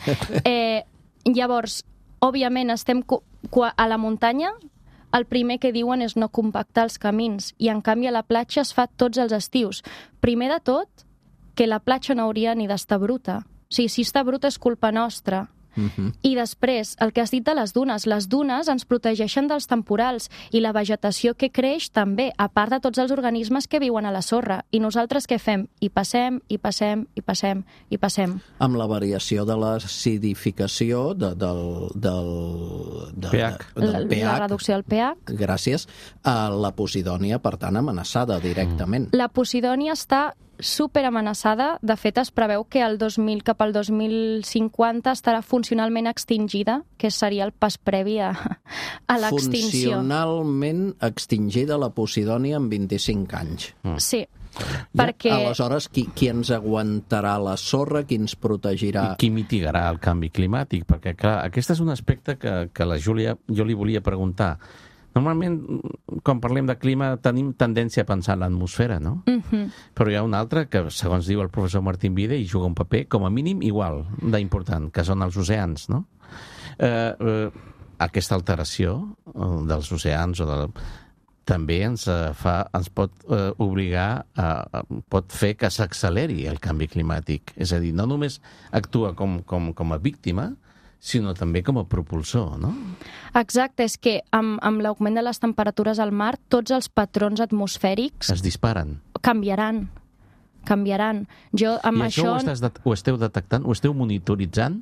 Eh, llavors, òbviament, estem a la muntanya, el primer que diuen és no compactar els camins, i en canvi a la platja es fa tots els estius. Primer de tot, que la platja no hauria ni d'estar bruta. O sigui, si està bruta és culpa nostra. Uh-huh. I després, el que has dit de les dunes. Les dunes ens protegeixen dels temporals i la vegetació que creix també, a part de tots els organismes que viuen a la sorra. I nosaltres què fem? I passem, i passem, i passem, i passem. Amb la variació de l'acidificació de, del, del, de, pH. De, del La, pH. la reducció del pH. Gràcies. A la posidònia, per tant, amenaçada directament. La posidònia està super amenaçada. De fet, es preveu que el dos mil cap al dos mil cinquanta estarà funcionalment extingida, que seria el pas previ a, a l'extinció. Funcionalment extingida la posidònia en vint-i-cinc anys. Mm. Sí, Ja. perquè... Aleshores, qui, qui ens aguantarà la sorra, qui ens protegirà? I qui mitigarà el canvi climàtic? Perquè, clar, aquest és un aspecte que, que la Júlia, jo li volia preguntar. Normalment, quan parlem de clima, tenim tendència a pensar en l'atmosfera, no? Uh-huh. Però hi ha un altre que, segons diu el professor Martín Vide, hi juga un paper, com a mínim, igual d'important, que són els oceans, no? Eh, eh, aquesta alteració eh, dels oceans o del... també ens, eh, fa, ens pot eh, obligar, a, pot fer que s'acceleri el canvi climàtic. És a dir, no només actua com, com, com a víctima, sinó també com a propulsor, no? Exacte, és que amb, amb l'augment de les temperatures al mar, tots els patrons atmosfèrics Es disparen. canviaran. Canviaran. Jo, amb I això, això, ho, estàs det ho esteu detectant? Ho esteu monitoritzant?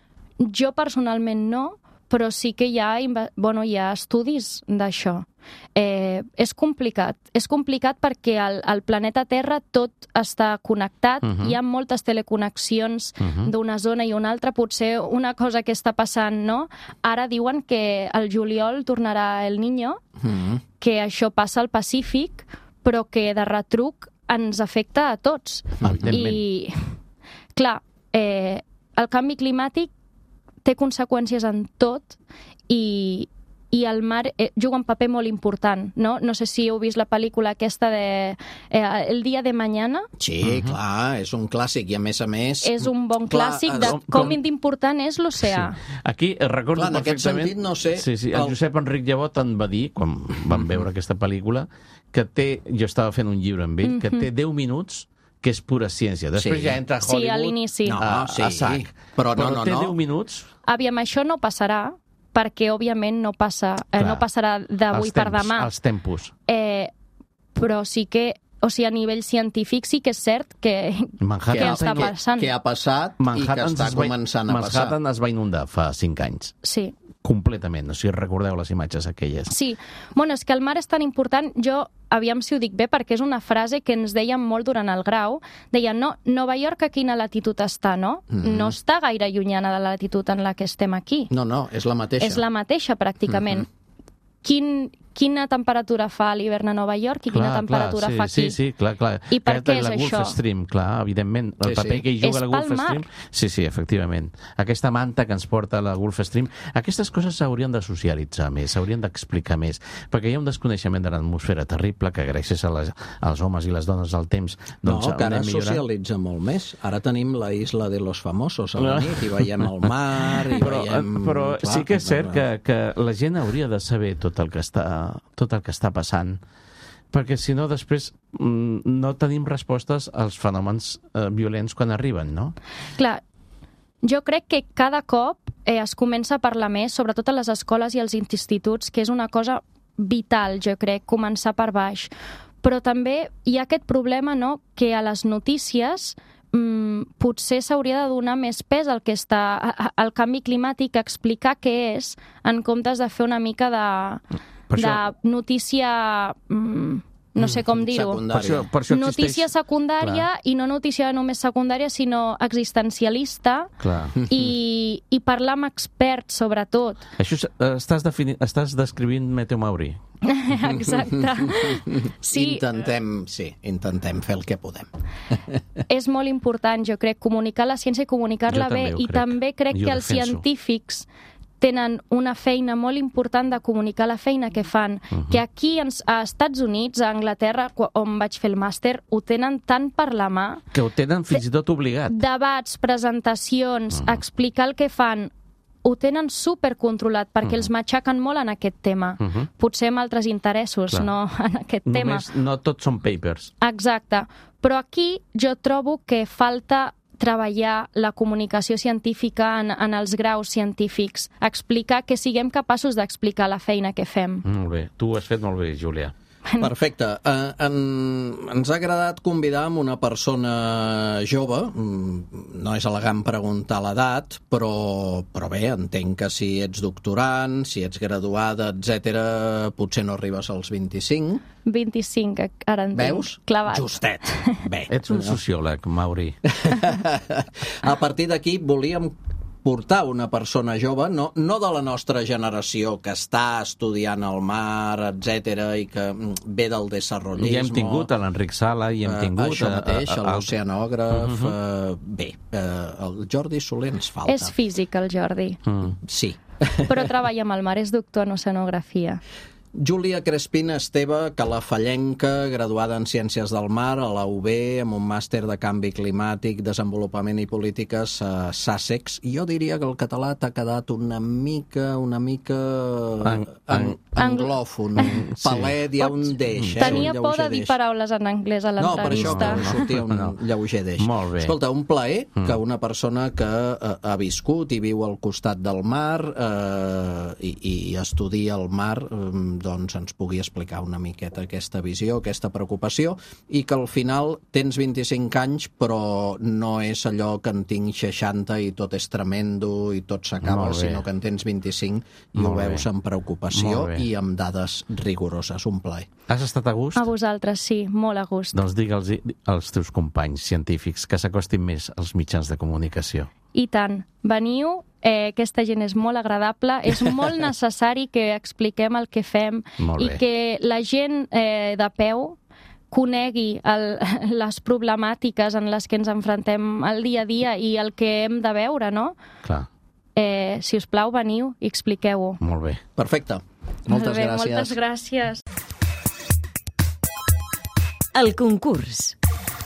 jo personalment no, però sí que hi ha, bueno, hi ha estudis d'això. Eh, és complicat. És complicat perquè al, al planeta Terra tot està connectat, Uh-huh. hi ha moltes teleconnexions Uh-huh. d'una zona i una altra. Potser una cosa que està passant, no? Ara diuen que al juliol tornarà el Niño, Mm. que això passa al Pacífic, però que de retruc ens afecta a tots. Evidentment. I, clar, eh, el canvi climàtic té conseqüències en tot i, i el mar eh, juga un paper molt important, no? No sé si heu vist la pel·lícula aquesta de eh, El dia de mañana. Sí, uh-huh. clar, és un clàssic i a més a més... És un bon clar, clàssic de com- com com- d'important és l'oceà. Sí. Aquí eh, recordo Clar, en aquest perfectament... sentit, no sé, Sí, sí, el el- Josep Enric Llevot en va dir, quan vam veure aquesta pel·lícula, que té... Jo estava fent un llibre amb ell, que té deu minuts que és pura ciència. Després Sí. ja entra Sí, Hollywood a l'inici. No, a, sí, a sac. però no, no, té no. deu minuts... Aviam, això no passarà, perquè, òbviament, no, passa, eh, Clar. no passarà d'avui els per temps, demà. Els tempos. Eh, però sí que, o sigui, a nivell científic sí que és cert que... Manhattan, Què està que, passant? que ha passat Manhattan i que està es va- començant a passar. Manhattan es va inundar fa cinc anys. Sí, Completament. No sé si recordeu les imatges aquelles. sí. Bueno, és que el mar és tan important, jo, aviam si ho dic bé, perquè és una frase que ens deien molt durant el grau. Deien, no, Nova York a quina latitud està, no? Mhm. No està gaire llunyana de la latitud en la que estem aquí. No, no, és la mateixa. És la mateixa, pràcticament. Quin, quina temperatura fa a l'hivern a Nova York i quina temperatura sí, fa aquí? Sí, sí, clar, clar. I per Aquesta què és la Gulf això? Stream, clar, evidentment. El Sí, paper sí. que hi juga És la Gulf pel mar. Stream... Sí, sí, efectivament. Aquesta manta que ens porta la Gulf Stream, aquestes coses s'haurien de socialitzar més, s'haurien d'explicar més, perquè hi ha un desconeixement de l'atmosfera terrible que gràcies a les, als homes i les dones del temps No, doncs, que ara anem millorant. socialitza molt més. Ara tenim la isla de los famosos a la nit i veiem el mar i Però, veiem... però clar, sí que és cert clar. que, que la gent hauria de saber tot el que està, tot el que està passant, perquè si no després mm, no tenim respostes als fenòmens eh, violents quan arriben, no? Clar, jo crec que cada cop eh, es comença a parlar més, sobretot a les escoles i als instituts, que és una cosa vital, jo crec, començar per baix. Però també hi ha aquest problema, no?, que a les notícies mm, potser s'hauria de donar més pes al que està al canvi climàtic, explicar què és, en comptes de fer una mica de, Per de això- notícia... Mm, no sé com dir-ho. secundària. Per això, per això Notícia existeix... secundària, Clar. i no notícia només secundària, sinó existencialista, Clar. i, i parlar amb experts, sobretot. Això és- eh, estàs, defini... estàs descrivint Meteo Mauri. Exacte. Sí, Intentem, sí, intentem fer el que podem. és molt important, jo crec, comunicar la ciència i comunicar-la Jo bé, també ho i crec. també crec Jo que ho els defenso. científics tenen una feina molt important de comunicar la feina que fan, Mhm. que aquí ens, a Estats Units, a Anglaterra, qu- on vaig fer el màster, ho tenen tant per la mà, Que ho tenen fins i tot obligat. debats, presentacions, Mhm. explicar el que fan, ho tenen supercontrolat, perquè els matxaquen molt en aquest tema. Mhm. Potser amb altres interessos, Clar. no en aquest tema. Només no tots són papers. Exacte. Però aquí jo trobo que falta treballar la comunicació científica en, en els graus científics, explicar que siguem capaços d'explicar la feina que fem. Molt bé. Tu ho has fet molt bé, Júlia. Perfecte. Uh, en, ens ha agradat convidar amb una persona jove. Mm, no és elegant preguntar l'edat, però, però bé, entenc que si ets doctorant, si ets graduada, etcètera, potser no arribes als vint-i-cinc. vint-i-cinc, ara entenc. Veus? Clavat. Justet. Bé. Ets un sociòleg, Mauri. A partir d'aquí volíem portar una persona jove, no, no de la nostra generació, que està estudiant el mar, etcètera, i que mm, ve del desenvolupisme. I hem tingut a l'Enric Sala, i hem Eh, tingut... això mateix, a- a- a- l'oceanògraf. Mhm. eh, bé, eh, el Jordi Soler ens falta. És físic, el Jordi, Mm. Sí. però treballa amb el mar, és doctor en oceanografia. Júlia Crespina Esteve, calafallenca, graduada en Ciències del Mar a la U B, amb un màster de Canvi Climàtic, Desenvolupament i Polítiques a Sussex. Jo diria que el català t'ha quedat una mica, una mica Ang- ang- anglòfon, un palet, hi ha un deix. Eh? Tenia un por de lleuger dir deix. paraules en anglès a No, per això l'entrevista. que sortia un No. lleuger deix. Molt bé. Escolta, un plaer que una persona que eh, ha viscut i viu al costat del mar eh, i, i estudia el mar, eh, doncs ens pugui explicar una miqueta aquesta visió, aquesta preocupació, i que al final tens vint-i-cinc anys, però no és allò que en tinc seixanta i tot és tremendo i tot s'acaba, Molt bé. sinó que en tens vint-i-cinc i Molt ho veus bé. amb preocupació Molt bé. i amb dades rigoroses. Un plaer. Has estat a gust? A vosaltres, sí, molt a gust. Doncs digue'ls als teus companys científics que s'acostin més als mitjans de comunicació. I tant. Veniu, eh, aquesta gent és molt agradable, és molt necessari que expliquem el que fem Molt i bé. que la gent eh, de peu conegui el, les problemàtiques en les que ens enfrontem al dia a dia i el que hem de veure, no? Clar, Eh, si us plau, veniu i expliqueu-ho. molt bé. Perfecte. Moltes Molt bé, gràcies. Moltes gràcies. El concurs.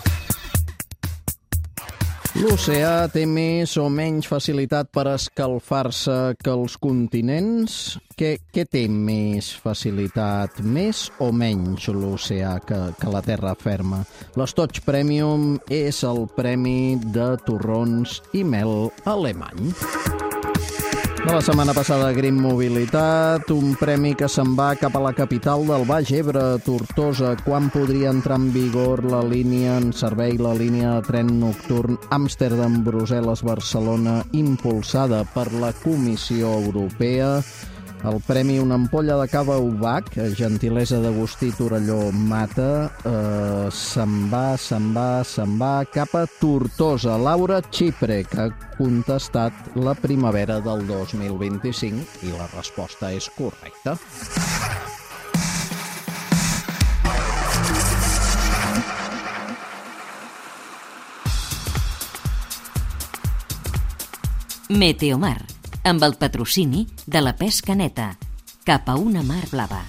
L'oceà té més o menys facilitat per escalfar-se que els continents? Què, què té més facilitat? Més o menys l'oceà que, que la terra ferma? L'Estoig Premium és el premi de torrons i mel alemany. De la setmana passada, Green Mobilitat, un premi que se'n va cap a la capital del Baix Ebre, Tortosa. Quan podria entrar en vigor la línia en servei, la línia de tren nocturn Amsterdam, Brussel·les, Barcelona, impulsada per la Comissió Europea? El premi Una ampolla de cava Ubac, gentilesa d'Agustí Torelló Mata, eh, se'n va, se'n va, se'n va cap a Tortosa. Laura Xipre, que ha contestat la primavera del dos mil vint-i-cinc i la resposta és correcta. Meteomar, amb el patrocini de la pesca neta, cap a una mar blava.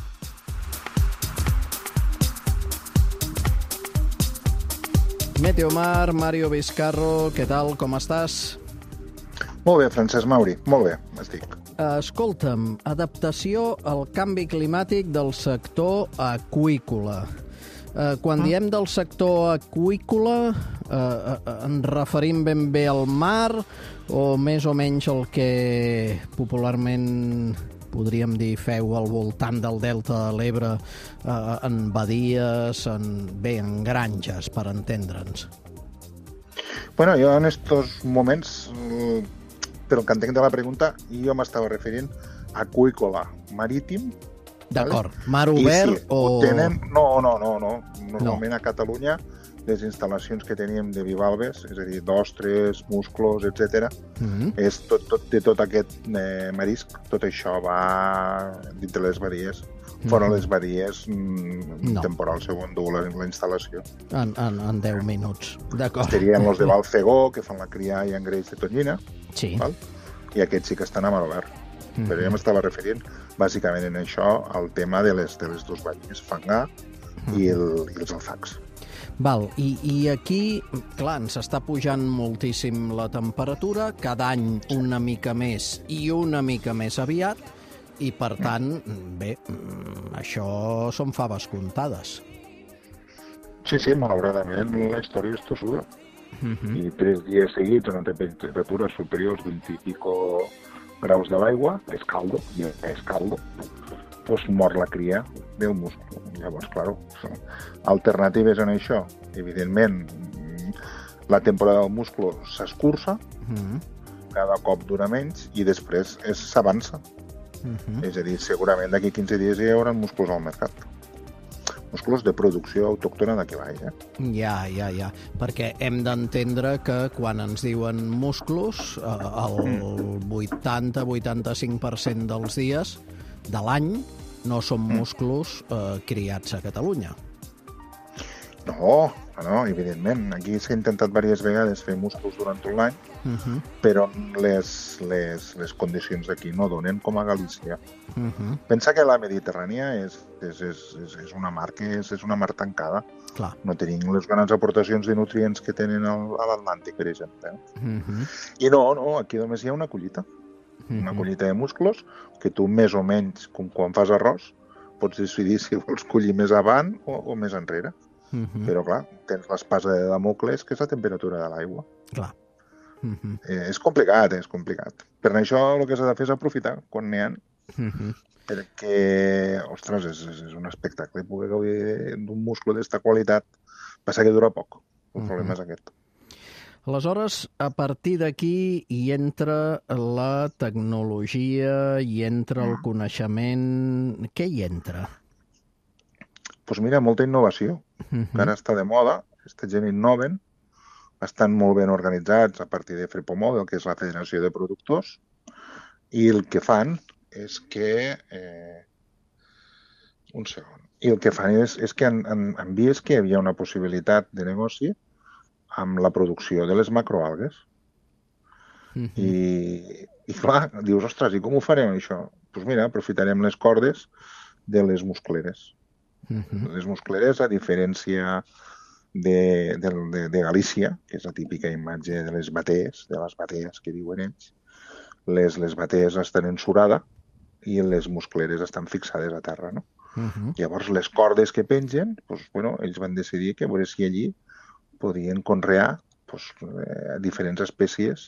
Meteomar, Mario Vizcarro, què tal, com estàs? Molt bé, Francesc Mauri, molt bé, estic. escolta'm, adaptació al canvi climàtic del sector aqüícola. Eh, quan Ah. diem del sector aqüícola, eh, eh, ens referim ben bé al mar o més o menys el que popularment podríem dir feu al voltant del delta de l'Ebre, eh, en badies, en, bé, en granges, per entendre'ns. Bueno, jo en estos moments, eh, pel que entenc de la pregunta, jo m'estava referint a aqüícola marítim. D'acord. Mar I obert sí, o... ho tenen... No, no, no, no. Normalment no. A Catalunya les instal·lacions que teníem de bivalves, és a dir, d'ostres, musclos, etcètera, Mm-hmm. és tot, tot, de tot aquest eh, marisc, tot això va dintre les badies. Fora Mhm. les badies, mm, No. temporal segon dur la, la instal·lació. En, en, en deu minuts. D'acord. Serien els de Balfegó, que fan la cria i engreix de tonyina, Sí. val? I aquests sí que estan a mar obert. Mhm. Però jo m'estava referint bàsicament en això al tema de les, de les dues badies, Fangar i, el, i els alfacs. Val, i, i aquí, clar, ens està pujant moltíssim la temperatura, cada any una mica més i una mica més aviat, i per tant, bé, mm, això són faves comptades. Sí, sí, malauradament la història és tossuda. Mhm. I tres dies seguits on té temperatures superiors a vint i pico graus de l'aigua, és caldo, i és caldo, doncs mor la cria del musclo. Llavors, clar, alternatives en això. Evidentment, la temporada del musclo s'escurça, Mhm. cada cop dura menys, i després és- s'avança. Mhm. És a dir, segurament d'aquí quinze dies hi haurà músculs al mercat. Músculs de producció autòctona d'aquí baix, eh? Ja, ja, ja. Perquè hem d'entendre que quan ens diuen musclos, eh, el vuitanta a vuitanta-cinc per cent dels dies de l'any no són musclos eh, criats a Catalunya. No, no, evidentment. Aquí s'ha intentat diverses vegades fer músculs durant tot l'any, Uh-huh. però les, les, les condicions d'aquí no donen com a Galícia. Uh-huh. Pensa que la Mediterrània és, és, és, és, és una mar que és, és una mar tancada. Clar. No tenim les grans aportacions de nutrients que tenen al, a l'Atlàntic, per exemple. Uh-huh. I no, no, aquí només hi ha una collita. Una Uh-huh. collita de musclos que tu més o menys, com quan fas arròs, pots decidir si vols collir més avant o, o més enrere. Uh-huh. Però, clar, tens l'espasa de Damocles, que és la temperatura de l'aigua. Clar. Uh-huh. Eh, és complicat, és complicat. Per això el que s'ha de fer és aprofitar quan n'hi ha, Uh-huh. perquè, ostres, és, és, és un espectacle poder gaudir d'un musclo d'esta qualitat. Passa que dura poc. El Mhm. problema és aquest. Aleshores, a partir d'aquí hi entra la tecnologia, hi entra el coneixement... Què hi entra? Doncs pues mira, molta innovació. Uh-huh. Que ara està de moda, aquesta gent innoven, estan molt ben organitzats a partir de FrepoModel, que és la Federació de Productors, i el que fan és que... Eh, un segon. I el que fan és, és que han, han, han vist que hi havia una possibilitat de negoci amb la producció de les macroalgues. Uh-huh. I, i clar, dius, ostres, i com ho farem això? Doncs pues mira, aprofitarem les cordes de les muscleres. Uh-huh. Les muscleres, a diferència de, de, de, de Galícia, que és la típica imatge de les batees, de les batees que diuen ells, les, les batees estan en surada i les muscleres estan fixades a terra, no? Uh-huh. Llavors, les cordes que pengen, doncs, bueno, ells van decidir que a veure si allí podien conrear doncs, eh, diferents espècies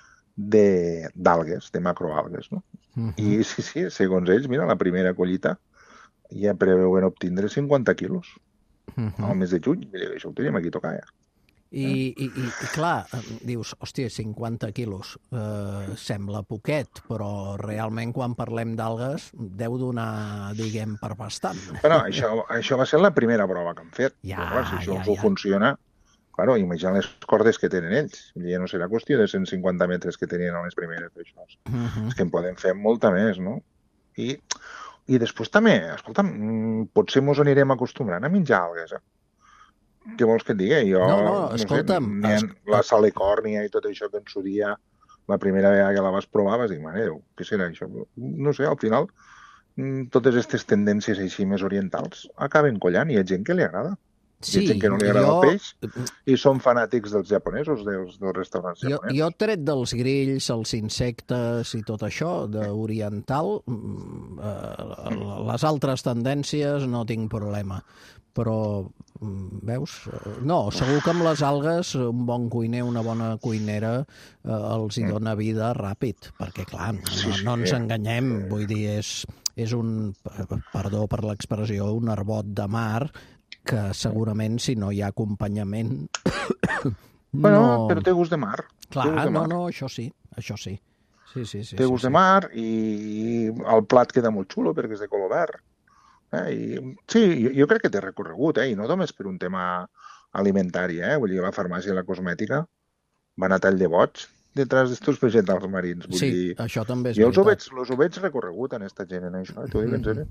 de- d'algues, de macroalgues, no? Uh-huh. I sí, sí, segons ells, mira, la primera collita ja preveuen obtindre cinquanta quilos Uh-huh. al mes de juny. Mira, això ho tenim aquí a tocar, ja. I, i, i, i clar, dius, hòstia, cinquanta quilos, eh, sembla poquet, però realment quan parlem d'algues deu donar, diguem, per bastant. Bueno, això, això va ser la primera prova que han fet. Ja, Però, clar, si això ja, ja, ja. funciona, claro, imagina les cordes que tenen ells. Ja no serà qüestió de cent cinquanta metres que tenien a les primeres d'això. Uh-huh. És que en podem fer molta més, no? I, i després també, escolta'm, mm, potser mos anirem acostumbrant a menjar algues, eh? Què vols que et digui? Jo, No, no, escolta'm, Sé, n'hi ha es- la salicòrnia i tot això que en su dia, la primera vegada que la vas provar, vas dir, mare Déu, què serà això? No sé, al final, mm, totes aquestes tendències així més orientals acaben collant i hi ha gent que li agrada. Sí, hi ha gent que no li agrada jo... el peix i són fanàtics dels japonesos, dels, dels restaurants jo, japonesos. jo tret dels grills, els insectes i tot això d'oriental, eh, les altres tendències no tinc problema. Però, veus? No, segur que amb les algues un bon cuiner, una bona cuinera eh, els hi dona vida ràpid, perquè, clar, no, no ens enganyem, vull dir, és, és un, perdó per l'expressió, un arbot de mar que segurament si no hi ha acompanyament... Bueno, no... però té gust de mar. Clar, de no, mar. no, això sí, això sí. Sí, sí, sí, té gust sí, de mar i el plat queda molt xulo perquè és de color verd. Eh? I, sí, jo, jo crec que té recorregut, eh? I no només per un tema alimentari, eh? Vull dir, la farmàcia i la cosmètica van a tall de boig detrás d'estos vegetals marins. Vull sí, dir, això també és jo els ho veig, veritat. els ho veig recorregut en esta gent, en això, t'ho dic en sèrio.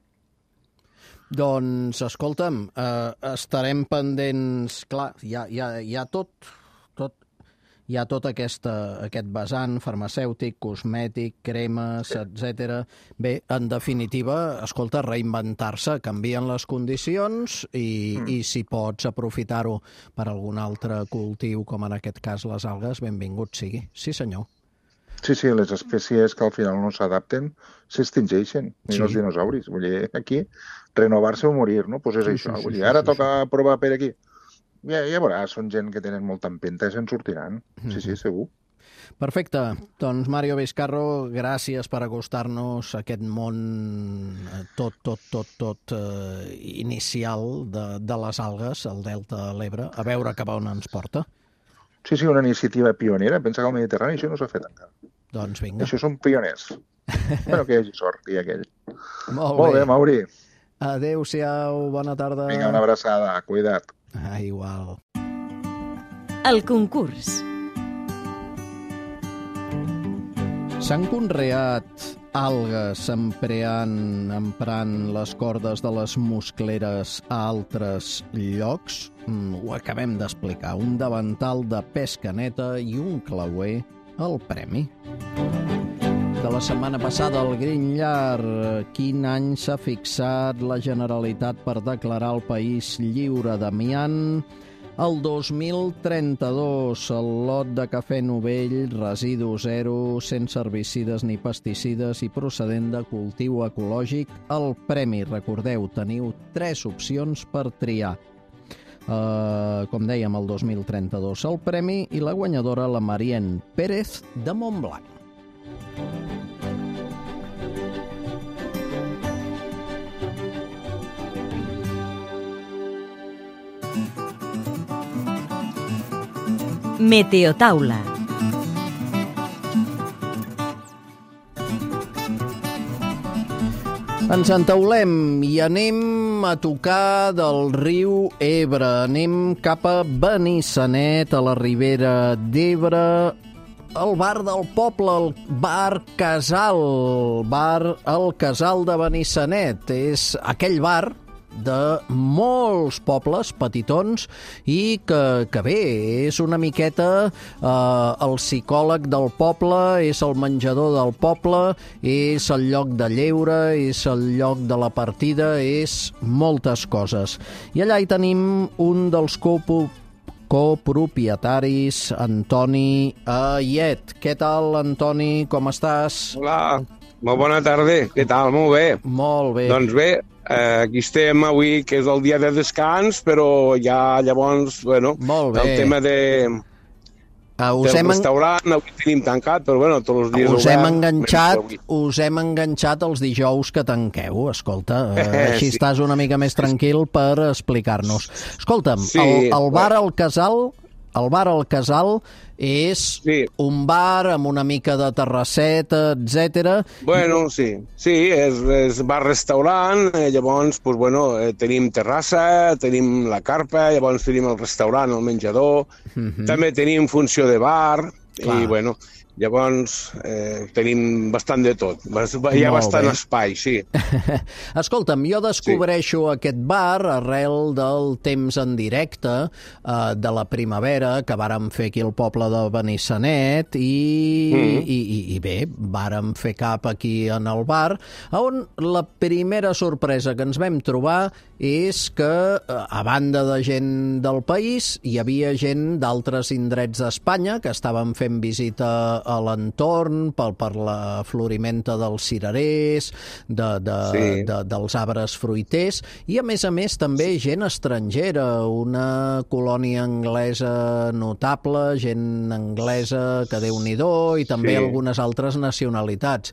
Doncs, escolta'm, eh, estarem pendents... Clar, hi ha, hi ha, hi ha tot, tot, hi ha tot aquesta, aquest vessant farmacèutic, cosmètic, cremes, etcètera. Bé, en definitiva, escolta, reinventar-se, canvien les condicions i, mm. i si pots aprofitar-ho per algun altre cultiu, com en aquest cas les algues, benvingut sigui. Sí, senyor. Sí, sí, les espècies que al final no s'adapten s'extingeixen, Sí. sí. els dinosauris. Vull dir, aquí, renovar-se o morir, no? Pues és Sí, això. sí, sí, Vull dir, sí, ara sí, toca provar per aquí. Ja, ja veuràs, són gent que tenen molta empenta i se'n sortiran. Sí, sí, segur. Perfecte. Doncs, Mario Vizcarro, gràcies per acostar-nos a aquest món eh, tot, tot, tot, tot eh, inicial de, de les algues, el Delta de l'Ebre, a veure cap a on ens porta. Sí, sí, una iniciativa pionera. Pensa que al Mediterrani això no s'ha fet encara. Doncs vinga. Això són pioners. Bueno, que hi hagi sort, i aquell. Molt, Molt bé, Mauri. Adéu-siau, bona tarda. Vinga, una abraçada, cuida't. Ah, igual. El concurs. S'han conreat algues empreant, emprant les cordes de les muscleres a altres llocs? Mm, ho acabem d'explicar. Un davantal de pesca neta i un clauer al premi. De la setmana passada, el Grinyar. Quin any s'ha fixat la Generalitat per declarar el país lliure d'amiant? El dos mil trenta-dos, el lot de cafè novell, residu zero, sense herbicides ni pesticides i procedent de cultiu ecològic. El premi, recordeu, teniu tres opcions per triar. Uh, com dèiem, el dos mil trenta-dos el premi i la guanyadora, la Marien Pérez de Montblanc. Meteotaula. Ens entaulem i anem a tocar del riu Ebre. Anem cap a Benissanet, a la Ribera d'Ebre, al bar del poble, el bar Casal, bar El Casal de Benissanet. És aquell bar de molts pobles petitons i que, que bé, és una miqueta eh, el psicòleg del poble, és el menjador del poble, és el lloc de lleure, és el lloc de la partida, és moltes coses. I allà hi tenim un dels copo copropietaris, Antoni Ayet. Què tal, Antoni? Com estàs? Hola, molt bona tarda. Què tal? Molt bé. Molt bé. Doncs bé, eh, aquí estem avui, que és el dia de descans, però ja llavors, bueno, Molt bé. el tema de, Uh, us del hem, restaurant avui tenim tancat, però bueno, tots els dies us hem obert, enganxat, menys us hem enganxat els dijous que tanqueu, escolta, uh, així Sí. estàs una mica més tranquil per explicar-nos. Escolta'm, Sí, el, el bar bueno. al Casal, el bar al Casal és Sí. un bar amb una mica de terrasseta, etcètera. Bueno, sí, sí, és, és bar-restaurant, eh, llavors, pues, bueno, eh, tenim terrassa, tenim la carpa, llavors tenim el restaurant, el menjador, Mhm. també tenim funció de bar, Clar. i bueno, Llavors, eh, tenim bastant de tot. Hi ha bastant espai, sí. Escolta'm, jo descobreixo sí. aquest bar arrel del temps en directe eh, de la primavera que vàrem fer aquí al poble de Benissanet i, mm. i, i, i bé, vàrem fer cap aquí en el bar, on la primera sorpresa que ens vam trobar és que, a banda de gent del país, hi havia gent d'altres indrets d'Espanya que estaven fent visita a l'entorn per, per la florimenta dels cirerers, de, de, sí. de, dels arbres fruiters, i a més a més també gent estrangera, una colònia anglesa notable, gent anglesa que Déu-n'hi-do, i també sí. algunes altres nacionalitats.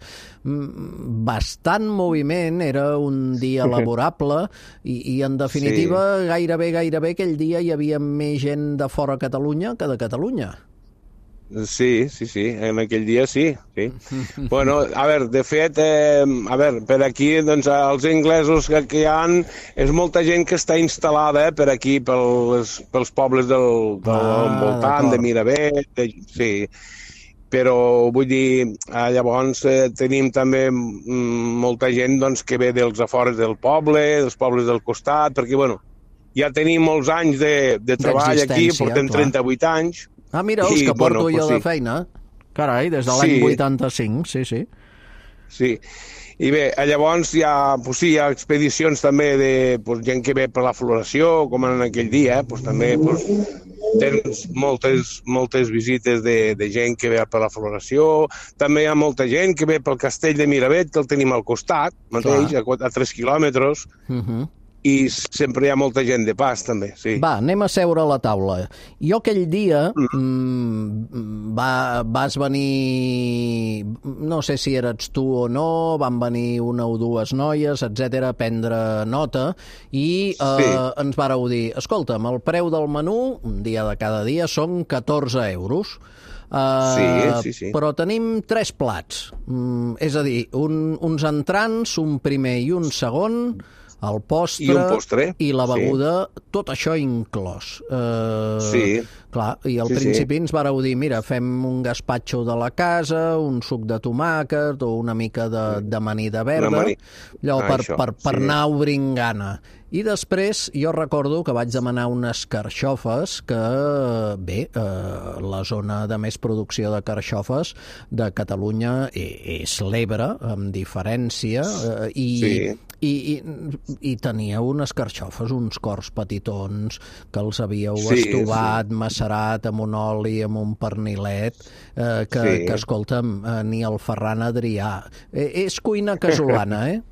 Bastant moviment, era un dia laborable, i, i en definitiva sí. gairebé, gairebé aquell dia hi havia més gent de fora Catalunya que de Catalunya. Sí, sí, sí, en aquell dia sí, sí. Bueno, a veure, de fet, eh, a veure, per aquí, doncs, els inglesos que, que hi ha, és molta gent que està instal·lada eh, per aquí, pels, pels pobles del, del ah, voltant, de Miravet, de, sí. Però, vull dir, eh, llavors eh, tenim també mm, molta gent doncs, que ve dels afores del poble, dels pobles del costat, perquè, bueno, ja tenim molts anys de, de treball aquí, portem clar. trenta-vuit anys. Ah, mira, els I, que porto bueno, jo pues de sí. feina. Carai, des de l'any sí. vuitanta-cinc, sí, sí. Sí, i bé, llavors hi ha, pues sí, hi ha expedicions també de pues, gent que ve per la floració, com en aquell dia, eh, pues, també pues, tens moltes, moltes visites de, de gent que ve per la floració, també hi ha molta gent que ve pel castell de Miravet, que el tenim al costat, mateix, a, a tres quilòmetres, uh-huh. i sempre hi ha molta gent de pas, també, sí. Va, anem a seure a la taula. Jo aquell dia mm, va, vas venir, no sé si eres tu o no, van venir una o dues noies, etcètera, a prendre nota, i eh, sí. ens vareu dir, escolta'm, el preu del menú, un dia de cada dia, són catorze euros. Uh, sí, sí, sí. Però tenim tres plats, mm, és a dir, un, uns entrants, un primer i un segon, el postre, I, un postre. i la beguda, sí. tot això inclòs. Uh, sí. Clar, i al sí, principi sí. ens vareu dir, mira, fem un gaspatxo de la casa, un suc de tomàquet o una mica de, de amanida verda, mani... allò ah, per, això, per, per sí. anar obrint gana. I després jo recordo que vaig demanar unes carxofes que, bé, eh, la zona de més producció de carxofes de Catalunya és l'Ebre, amb diferència, eh, i, sí. i, i, i teníeu unes carxofes, uns cors petitons, que els havíeu sí, estovat, sí. macerat amb un oli, amb un pernilet, eh, que, sí. que, escolta'm, eh, ni el Ferran Adrià. Eh, és cuina casolana, eh?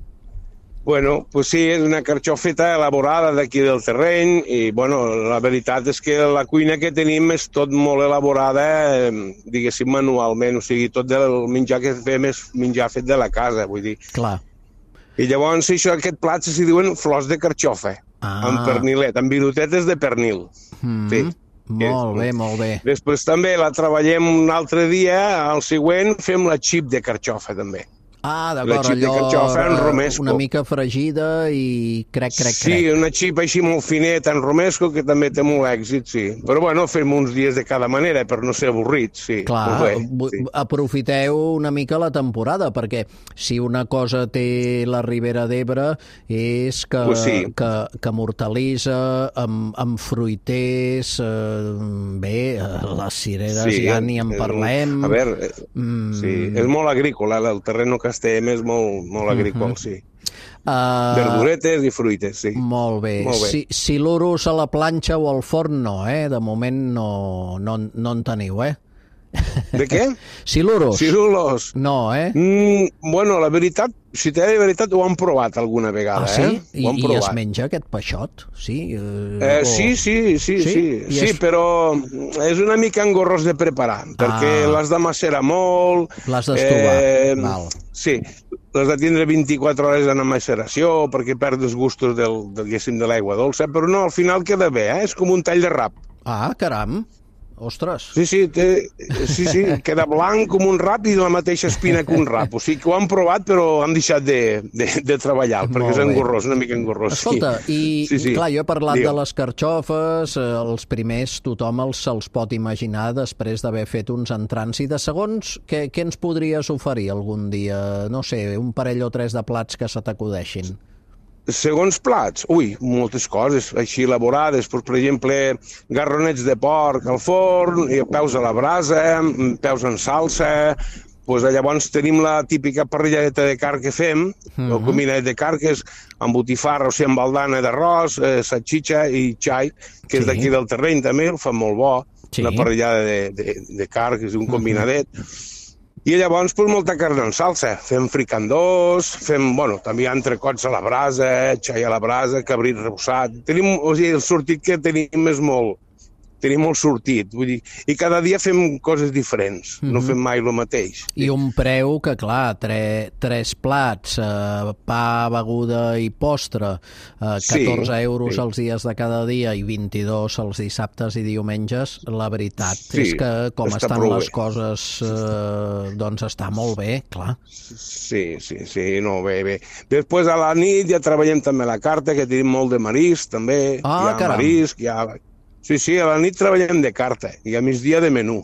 Bueno, pues sí, és una carxofeta elaborada d'aquí del terreny i, bueno, la veritat és que la cuina que tenim és tot molt elaborada, eh, diguéssim, manualment, o sigui, tot el menjar que fem és menjar fet de la casa, vull dir. Clar. I llavors això, aquest plat s'hi diuen flors de carxofa, ah. amb pernilet, amb virutetes de pernil. Mm. Sí. Molt bé, molt bé. Després també la treballem un altre dia, al següent fem la xip de carxofa també. Ah, d'acord, allò una mica fregida i crec, crec, crec. Sí, una xipa així molt fineta en romesco, que també té molt èxit, sí. Però bueno, fem uns dies de cada manera, per no ser avorrits, sí. Clar, bé, sí. Aprofiteu una mica la temporada, perquè si una cosa té la Ribera d'Ebre és que, pues sí. que, que mortalisa amb, amb fruiters, eh, bé, les cireres sí, ja ni en parlem. A veure, mm. sí, és molt agrícola, el terreny que estem és molt, molt agrícola, uh-huh. sí. Uh, Verduretes i fruites, sí. Molt bé. Molt bé. Si, si l'urus a la planxa o al forn, no, eh? De moment no, no, no en teniu, eh? De què? Silurus. Silurus. No, eh? Mm, bueno, la veritat, si t'he de veritat, ho han provat alguna vegada, ah, sí? eh? Ho han I, provat. I es menja aquest peixot? Sí, eh, eh, o... sí, sí, sí, sí, sí, sí és... però és una mica engorrós de preparar, perquè ah. l'has de macerar molt... L'has d'estovar, eh, val. Sí, l'has de tindre vint-i-quatre hores en maceració, perquè perd els gustos del, del, de l'aigua dolça, però no, al final queda bé, eh? És com un tall de rap. Ah, caram. Ostres! Sí, sí, té, sí, sí, queda blanc com un rap i la mateixa espina que un rap. O sigui que ho han provat, però han deixat de, de, de treballar, perquè és engorrós, una mica engorrós. Escolta, sí. i sí, sí. clar, jo he parlat Diu. de les carxofes, els primers tothom els, se'ls pot imaginar després d'haver fet uns entrants. I de segons, què, què ens podries oferir algun dia? No sé, un parell o tres de plats que se t'acudeixin. Segons plats, ui, moltes coses així elaborades, doncs, per exemple, garronets de porc al forn, i peus a la brasa, peus en salsa, doncs llavors tenim la típica parrilladeta de carn que fem, uh-huh. o combinadet de carn, que és amb botifarra, o sigui, amb baldana d'arròs, eh, salxitxa i xai, que sí. és d'aquí del terreny també, ho fa molt bo, sí. una parrillada de, de, de carn, que és un combinadet. Uh-huh. I llavors, pues, molta carn en salsa. Fem fricandós, fem, bueno, també hi ha entrecots a la brasa, xai a la brasa, cabrit rebussat. Tenim, o sigui, el sortit que tenim és molt, tenim molt sortit. Vull dir, i cada dia fem coses diferents, mm-hmm. no fem mai el mateix. I un preu que, clar, tre, tres plats, eh, pa, beguda i postre, eh, catorze sí, euros sí. els dies de cada dia i vint-i-dos els dissabtes i diumenges, la veritat sí, és que com estan les coses, eh, doncs està molt bé, clar. Sí, sí, sí, no, bé, bé. Després a la nit ja treballem també la carta, que tenim molt de marisc, també. Ah, hi ha caram. marisc, hi ha... Sí, sí, a la nit treballem de carta i a migdia de menú.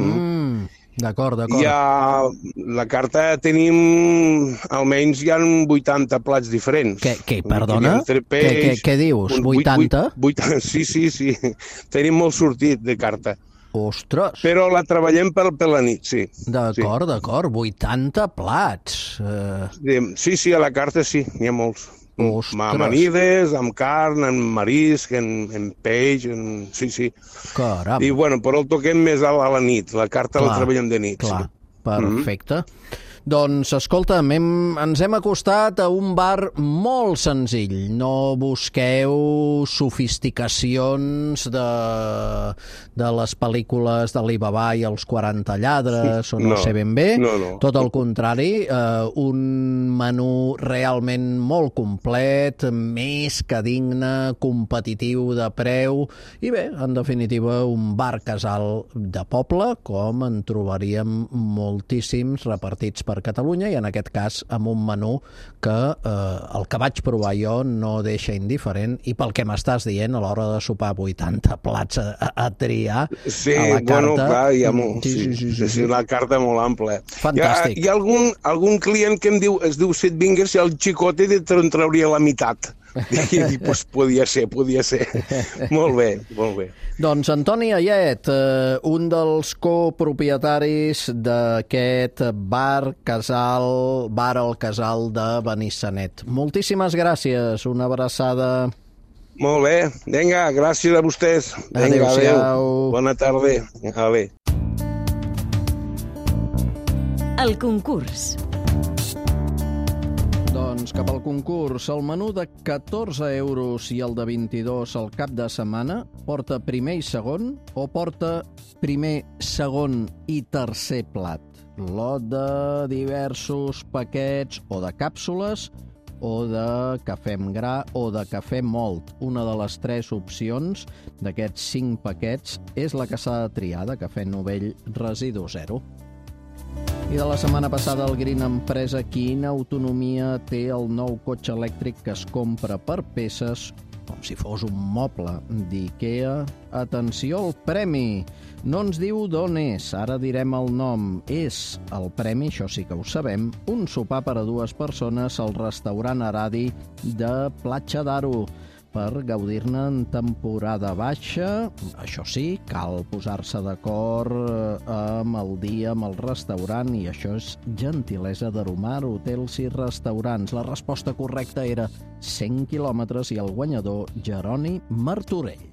Mm, d'acord, d'acord. I a la carta tenim, almenys hi ha vuitanta plats diferents. Què, què perdona? Peix, què, què, què dius, vuitanta? vuitanta? Sí, sí, sí. Tenim molt sortit de carta. Ostres! Però la treballem per, per la nit, sí. D'acord, sí. d'acord, vuitanta plats. Uh... Sí, sí, a la carta sí, n'hi ha molts. Ostres. Amanides, amb carn, en marisc, en, en peix, en... sí, sí. Caram. I, bueno, però el toquem més a la, a la nit, la carta clar, la treballem de nit. Clar, sí. perfecte. Mm-hmm. Doncs, escolta, hem, ens hem acostat a un bar molt senzill. No busqueu sofisticacions de, de les pel·lícules d'Alibaba i els quaranta lladres, o no, no sé ben bé. No, no. Tot el contrari, eh, un menú realment molt complet, més que digne, competitiu de preu, i bé, en definitiva, un bar casal de poble, com en trobaríem moltíssims repartits per Catalunya, i en aquest cas amb un menú que eh, el que vaig provar jo no deixa indiferent, i pel que m'estàs dient, a l'hora de sopar vuitanta plats a, a triar sí, a la carta... Bueno, clar, hi ha molt, sí, sí, sí, sí, sí, sí. La carta molt ampla. Fantàstic. Hi ha, hi ha algun, algun client que em diu, es diu set vingues i el xicote te'n trauria la meitat. I pues, podia ser, podia ser. Molt bé, molt bé. Doncs Antoni Ayet, eh, un dels copropietaris d'aquest bar casal, bar al casal de Benissanet. Moltíssimes gràcies, una abraçada. Molt bé, vinga, gràcies a vostès. Vinga, adéu. Bona tarda. Adéu. El concurs. Doncs cap al concurs, el menú de catorze euros i el de vint-i-dos al cap de setmana porta primer i segon o porta primer, segon i tercer plat? Lot de diversos paquets o de càpsules o de cafè amb gra o de cafè mòlt. Una de les tres opcions d'aquests cinc paquets és la que s'ha de triar, de cafè novell residu zero. I de la setmana passada el Green Empresa, quina autonomia té el nou cotxe elèctric que es compra per peces com si fos un moble d'IKEA? Atenció al premi! No ens diu d'on és, ara direm el nom. És el premi, això sí que ho sabem, un sopar per a dues persones al restaurant Aradi de Platja d'Aro, per gaudir-ne en temporada baixa. Això sí, cal posar-se d'acord amb el dia, amb el restaurant, i això és gentilesa d'Aromar Hotels i Restaurants. La resposta correcta era cent quilòmetres i el guanyador, Jeroni Martorell.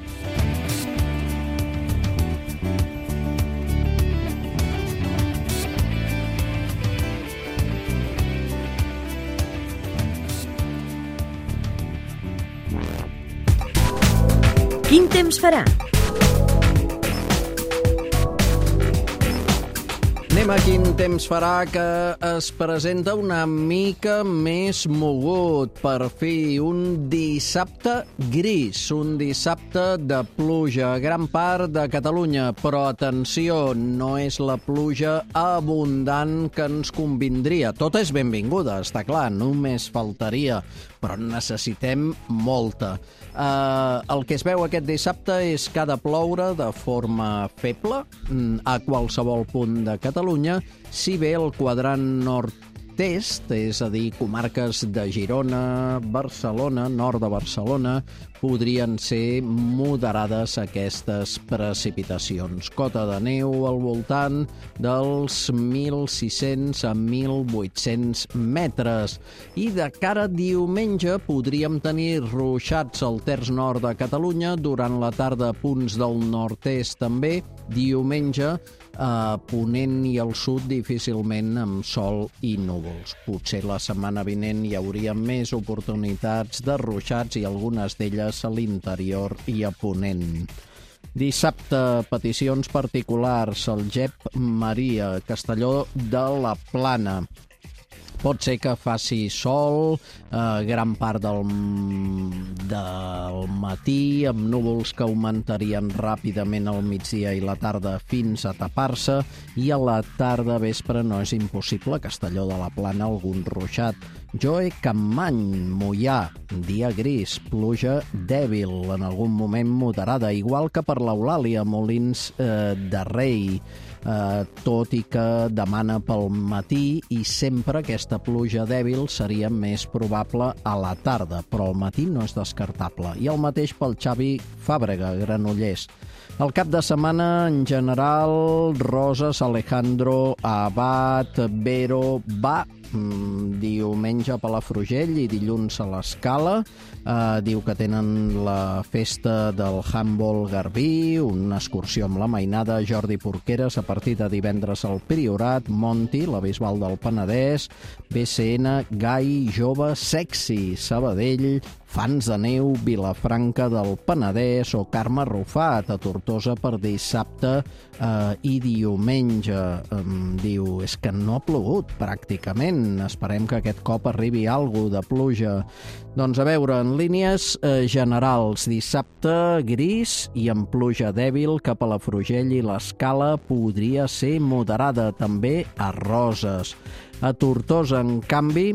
Quin temps farà? Anem Anem a quin temps farà, que es presenta una mica més mogut. Per fi, un dissabte gris, un dissabte de pluja a gran part de Catalunya. Però atenció, no és la pluja abundant que ens convindria. Tota és benvinguda, està clar, només faltaria, però necessitem molta. Uh, el que es veu aquest dissabte és que ha de ploure de forma feble a qualsevol punt de Catalunya, si bé el quadrant nord-est, és a dir, comarques de Girona, Barcelona, nord de Barcelona, podrien ser moderades aquestes precipitacions. Cota de neu al voltant dels mil sis-cents a mil vuit-cents metres. I de cara a diumenge podríem tenir ruixats al terç nord de Catalunya, durant la tarda a punts del nord-est també. Diumenge a Ponent i al sud difícilment amb sol i núvols. Potser la setmana vinent hi hauria més oportunitats de ruixats i algunes d'elles a l'interior i a Ponent. Dissabte, peticions particulars. El G E P Maria, Castelló de la Plana. Pot ser que faci sol eh, gran part del, del matí, amb núvols que augmentarien ràpidament al migdia i la tarda fins a tapar-se, i a la tarda vespre no és impossible, Castelló de la Plana, algun ruixat. Joe Campmany, Moià, dia gris, pluja dèbil, en algun moment moderada, igual que per l'Eulàlia, Molins eh, de Rei, eh, tot i que demana pel matí, i sempre aquesta pluja dèbil seria més probable a la tarda, però al matí no és descartable. I el mateix pel Xavi Fàbrega, Granollers. El cap de setmana, en general, Roses, Alejandro, Abad, Vero, va, diumenge a Palafrugell i dilluns a l'Escala. Eh, diu que tenen la festa del handball Garbí, una excursió amb la mainada. Jordi Porqueres a partir de divendres al Priorat. Monti, la Bisbal del Penedès. B C N, Gai, Jove, Sexy, Sabadell. Fans de Neu, Vilafranca del Penedès, o Carme Rufat a Tortosa per dissabte eh, i diumenge. Eh, diu, és que no ha plogut pràcticament, esperem que aquest cop arribi alguna de pluja. Doncs a veure, en línies eh, generals, dissabte gris i amb pluja dèbil cap a la Frugell i l'Escala, podria ser moderada també a Roses. A Tortosa, en canvi,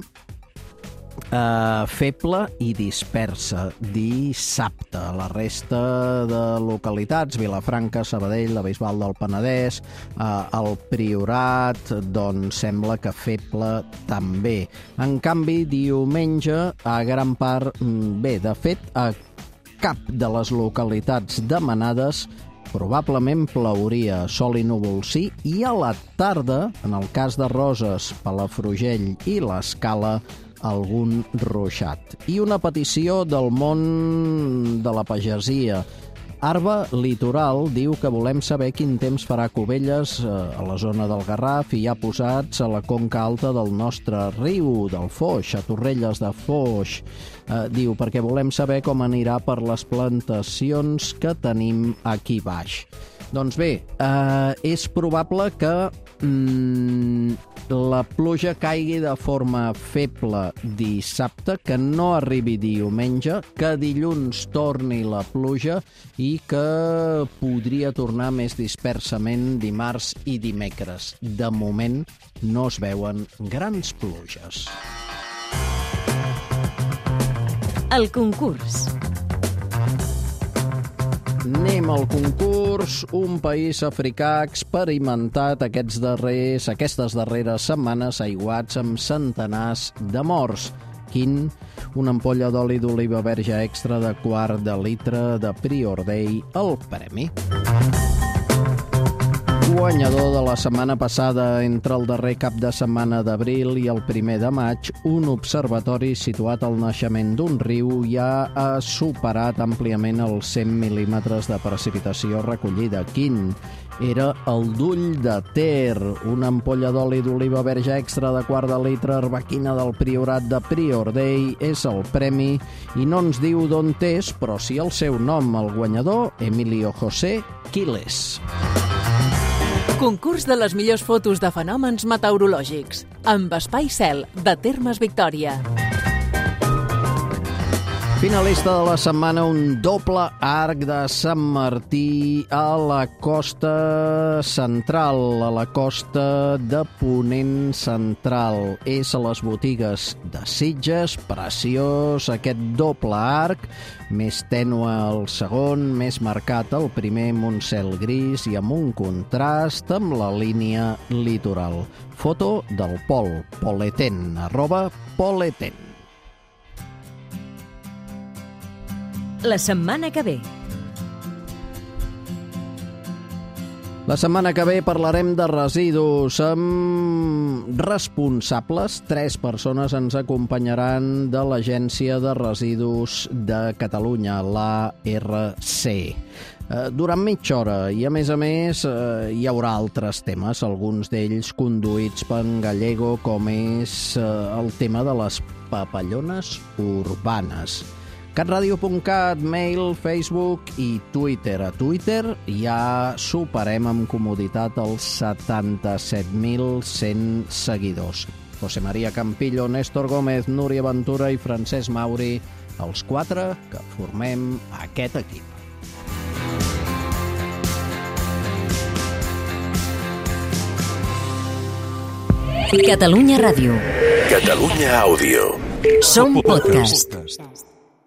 Uh, feble i dispersa dissabte. La resta de localitats, Vilafranca, Sabadell, la Bisbal del Penedès, uh, el Priorat, doncs sembla que feble també. En canvi, diumenge, a gran part, bé, de fet, a cap de les localitats demanades probablement plauria, sol i núvol sí, i a la tarda, en el cas de Roses, Palafrugell i l'Escala, algun ruixat. I una petició del món de la pagesia. Arba Litoral diu que volem saber quin temps farà a Cubelles, a la zona del Garraf, i ja posats a la conca alta del nostre riu, del Foix, a Torrelles de Foix. Eh, diu, perquè volem saber com anirà per les plantacions que tenim aquí baix. Doncs bé, eh, és probable que mm, la pluja caigui de forma feble dissabte, que no arribi diumenge, que dilluns torni la pluja i que podria tornar més dispersament dimarts i dimecres. De moment no es veuen grans pluges. El concurs. Anem al concurs. Un país africà ha experimentat aquests darrers, aquestes darreres setmanes aiguats amb centenars de morts. Quin? Una ampolla d'oli d'oliva verge extra de quart de litre de Prior Day, el premi. Guanyador de la setmana passada, entre el darrer cap de setmana d'abril i el primer de maig, un observatori situat al naixement d'un riu ja ha superat àmpliament els cent mil·límetres de precipitació recollida. Quin? Era el d'Ull de Ter, una ampolla d'oli d'oliva verge extra de quart de litre arbequina del Priorat de Prior Day, és el premi, i no ens diu d'on és, però sí el seu nom, el guanyador, Emilio José Quiles. Concurs de les millors fotos de fenòmens meteorològics amb Espai Cel, de Termes Victòria. Finalista de la setmana, un doble arc de Sant Martí a la costa central, a la costa de Ponent central. És a les botigues de Sitges, preciós aquest doble arc, més tènue el segon, més marcat el primer, amb un cel gris i amb un contrast amb la línia litoral. Foto del Pol, Poleten, arroba Poleten. La setmana que ve. La setmana que ve parlarem de residus amb responsables. Tres persones ens acompanyaran de l'Agència de Residus de Catalunya, l'A R C. Durant mitja hora i, a més a més, hi haurà altres temes, alguns d'ells conduïts per en Gallego, com és el tema de les papallones urbanes. catradio punt cat, mail, Facebook i Twitter. A Twitter ja superem amb comoditat els setanta-set mil cent seguidors. José María Campillo, Néstor Gómez, Núria Ventura i Francesc Mauri, els quatre que formem aquest equip. Catalunya Ràdio. Catalunya Àudio. Som podcast.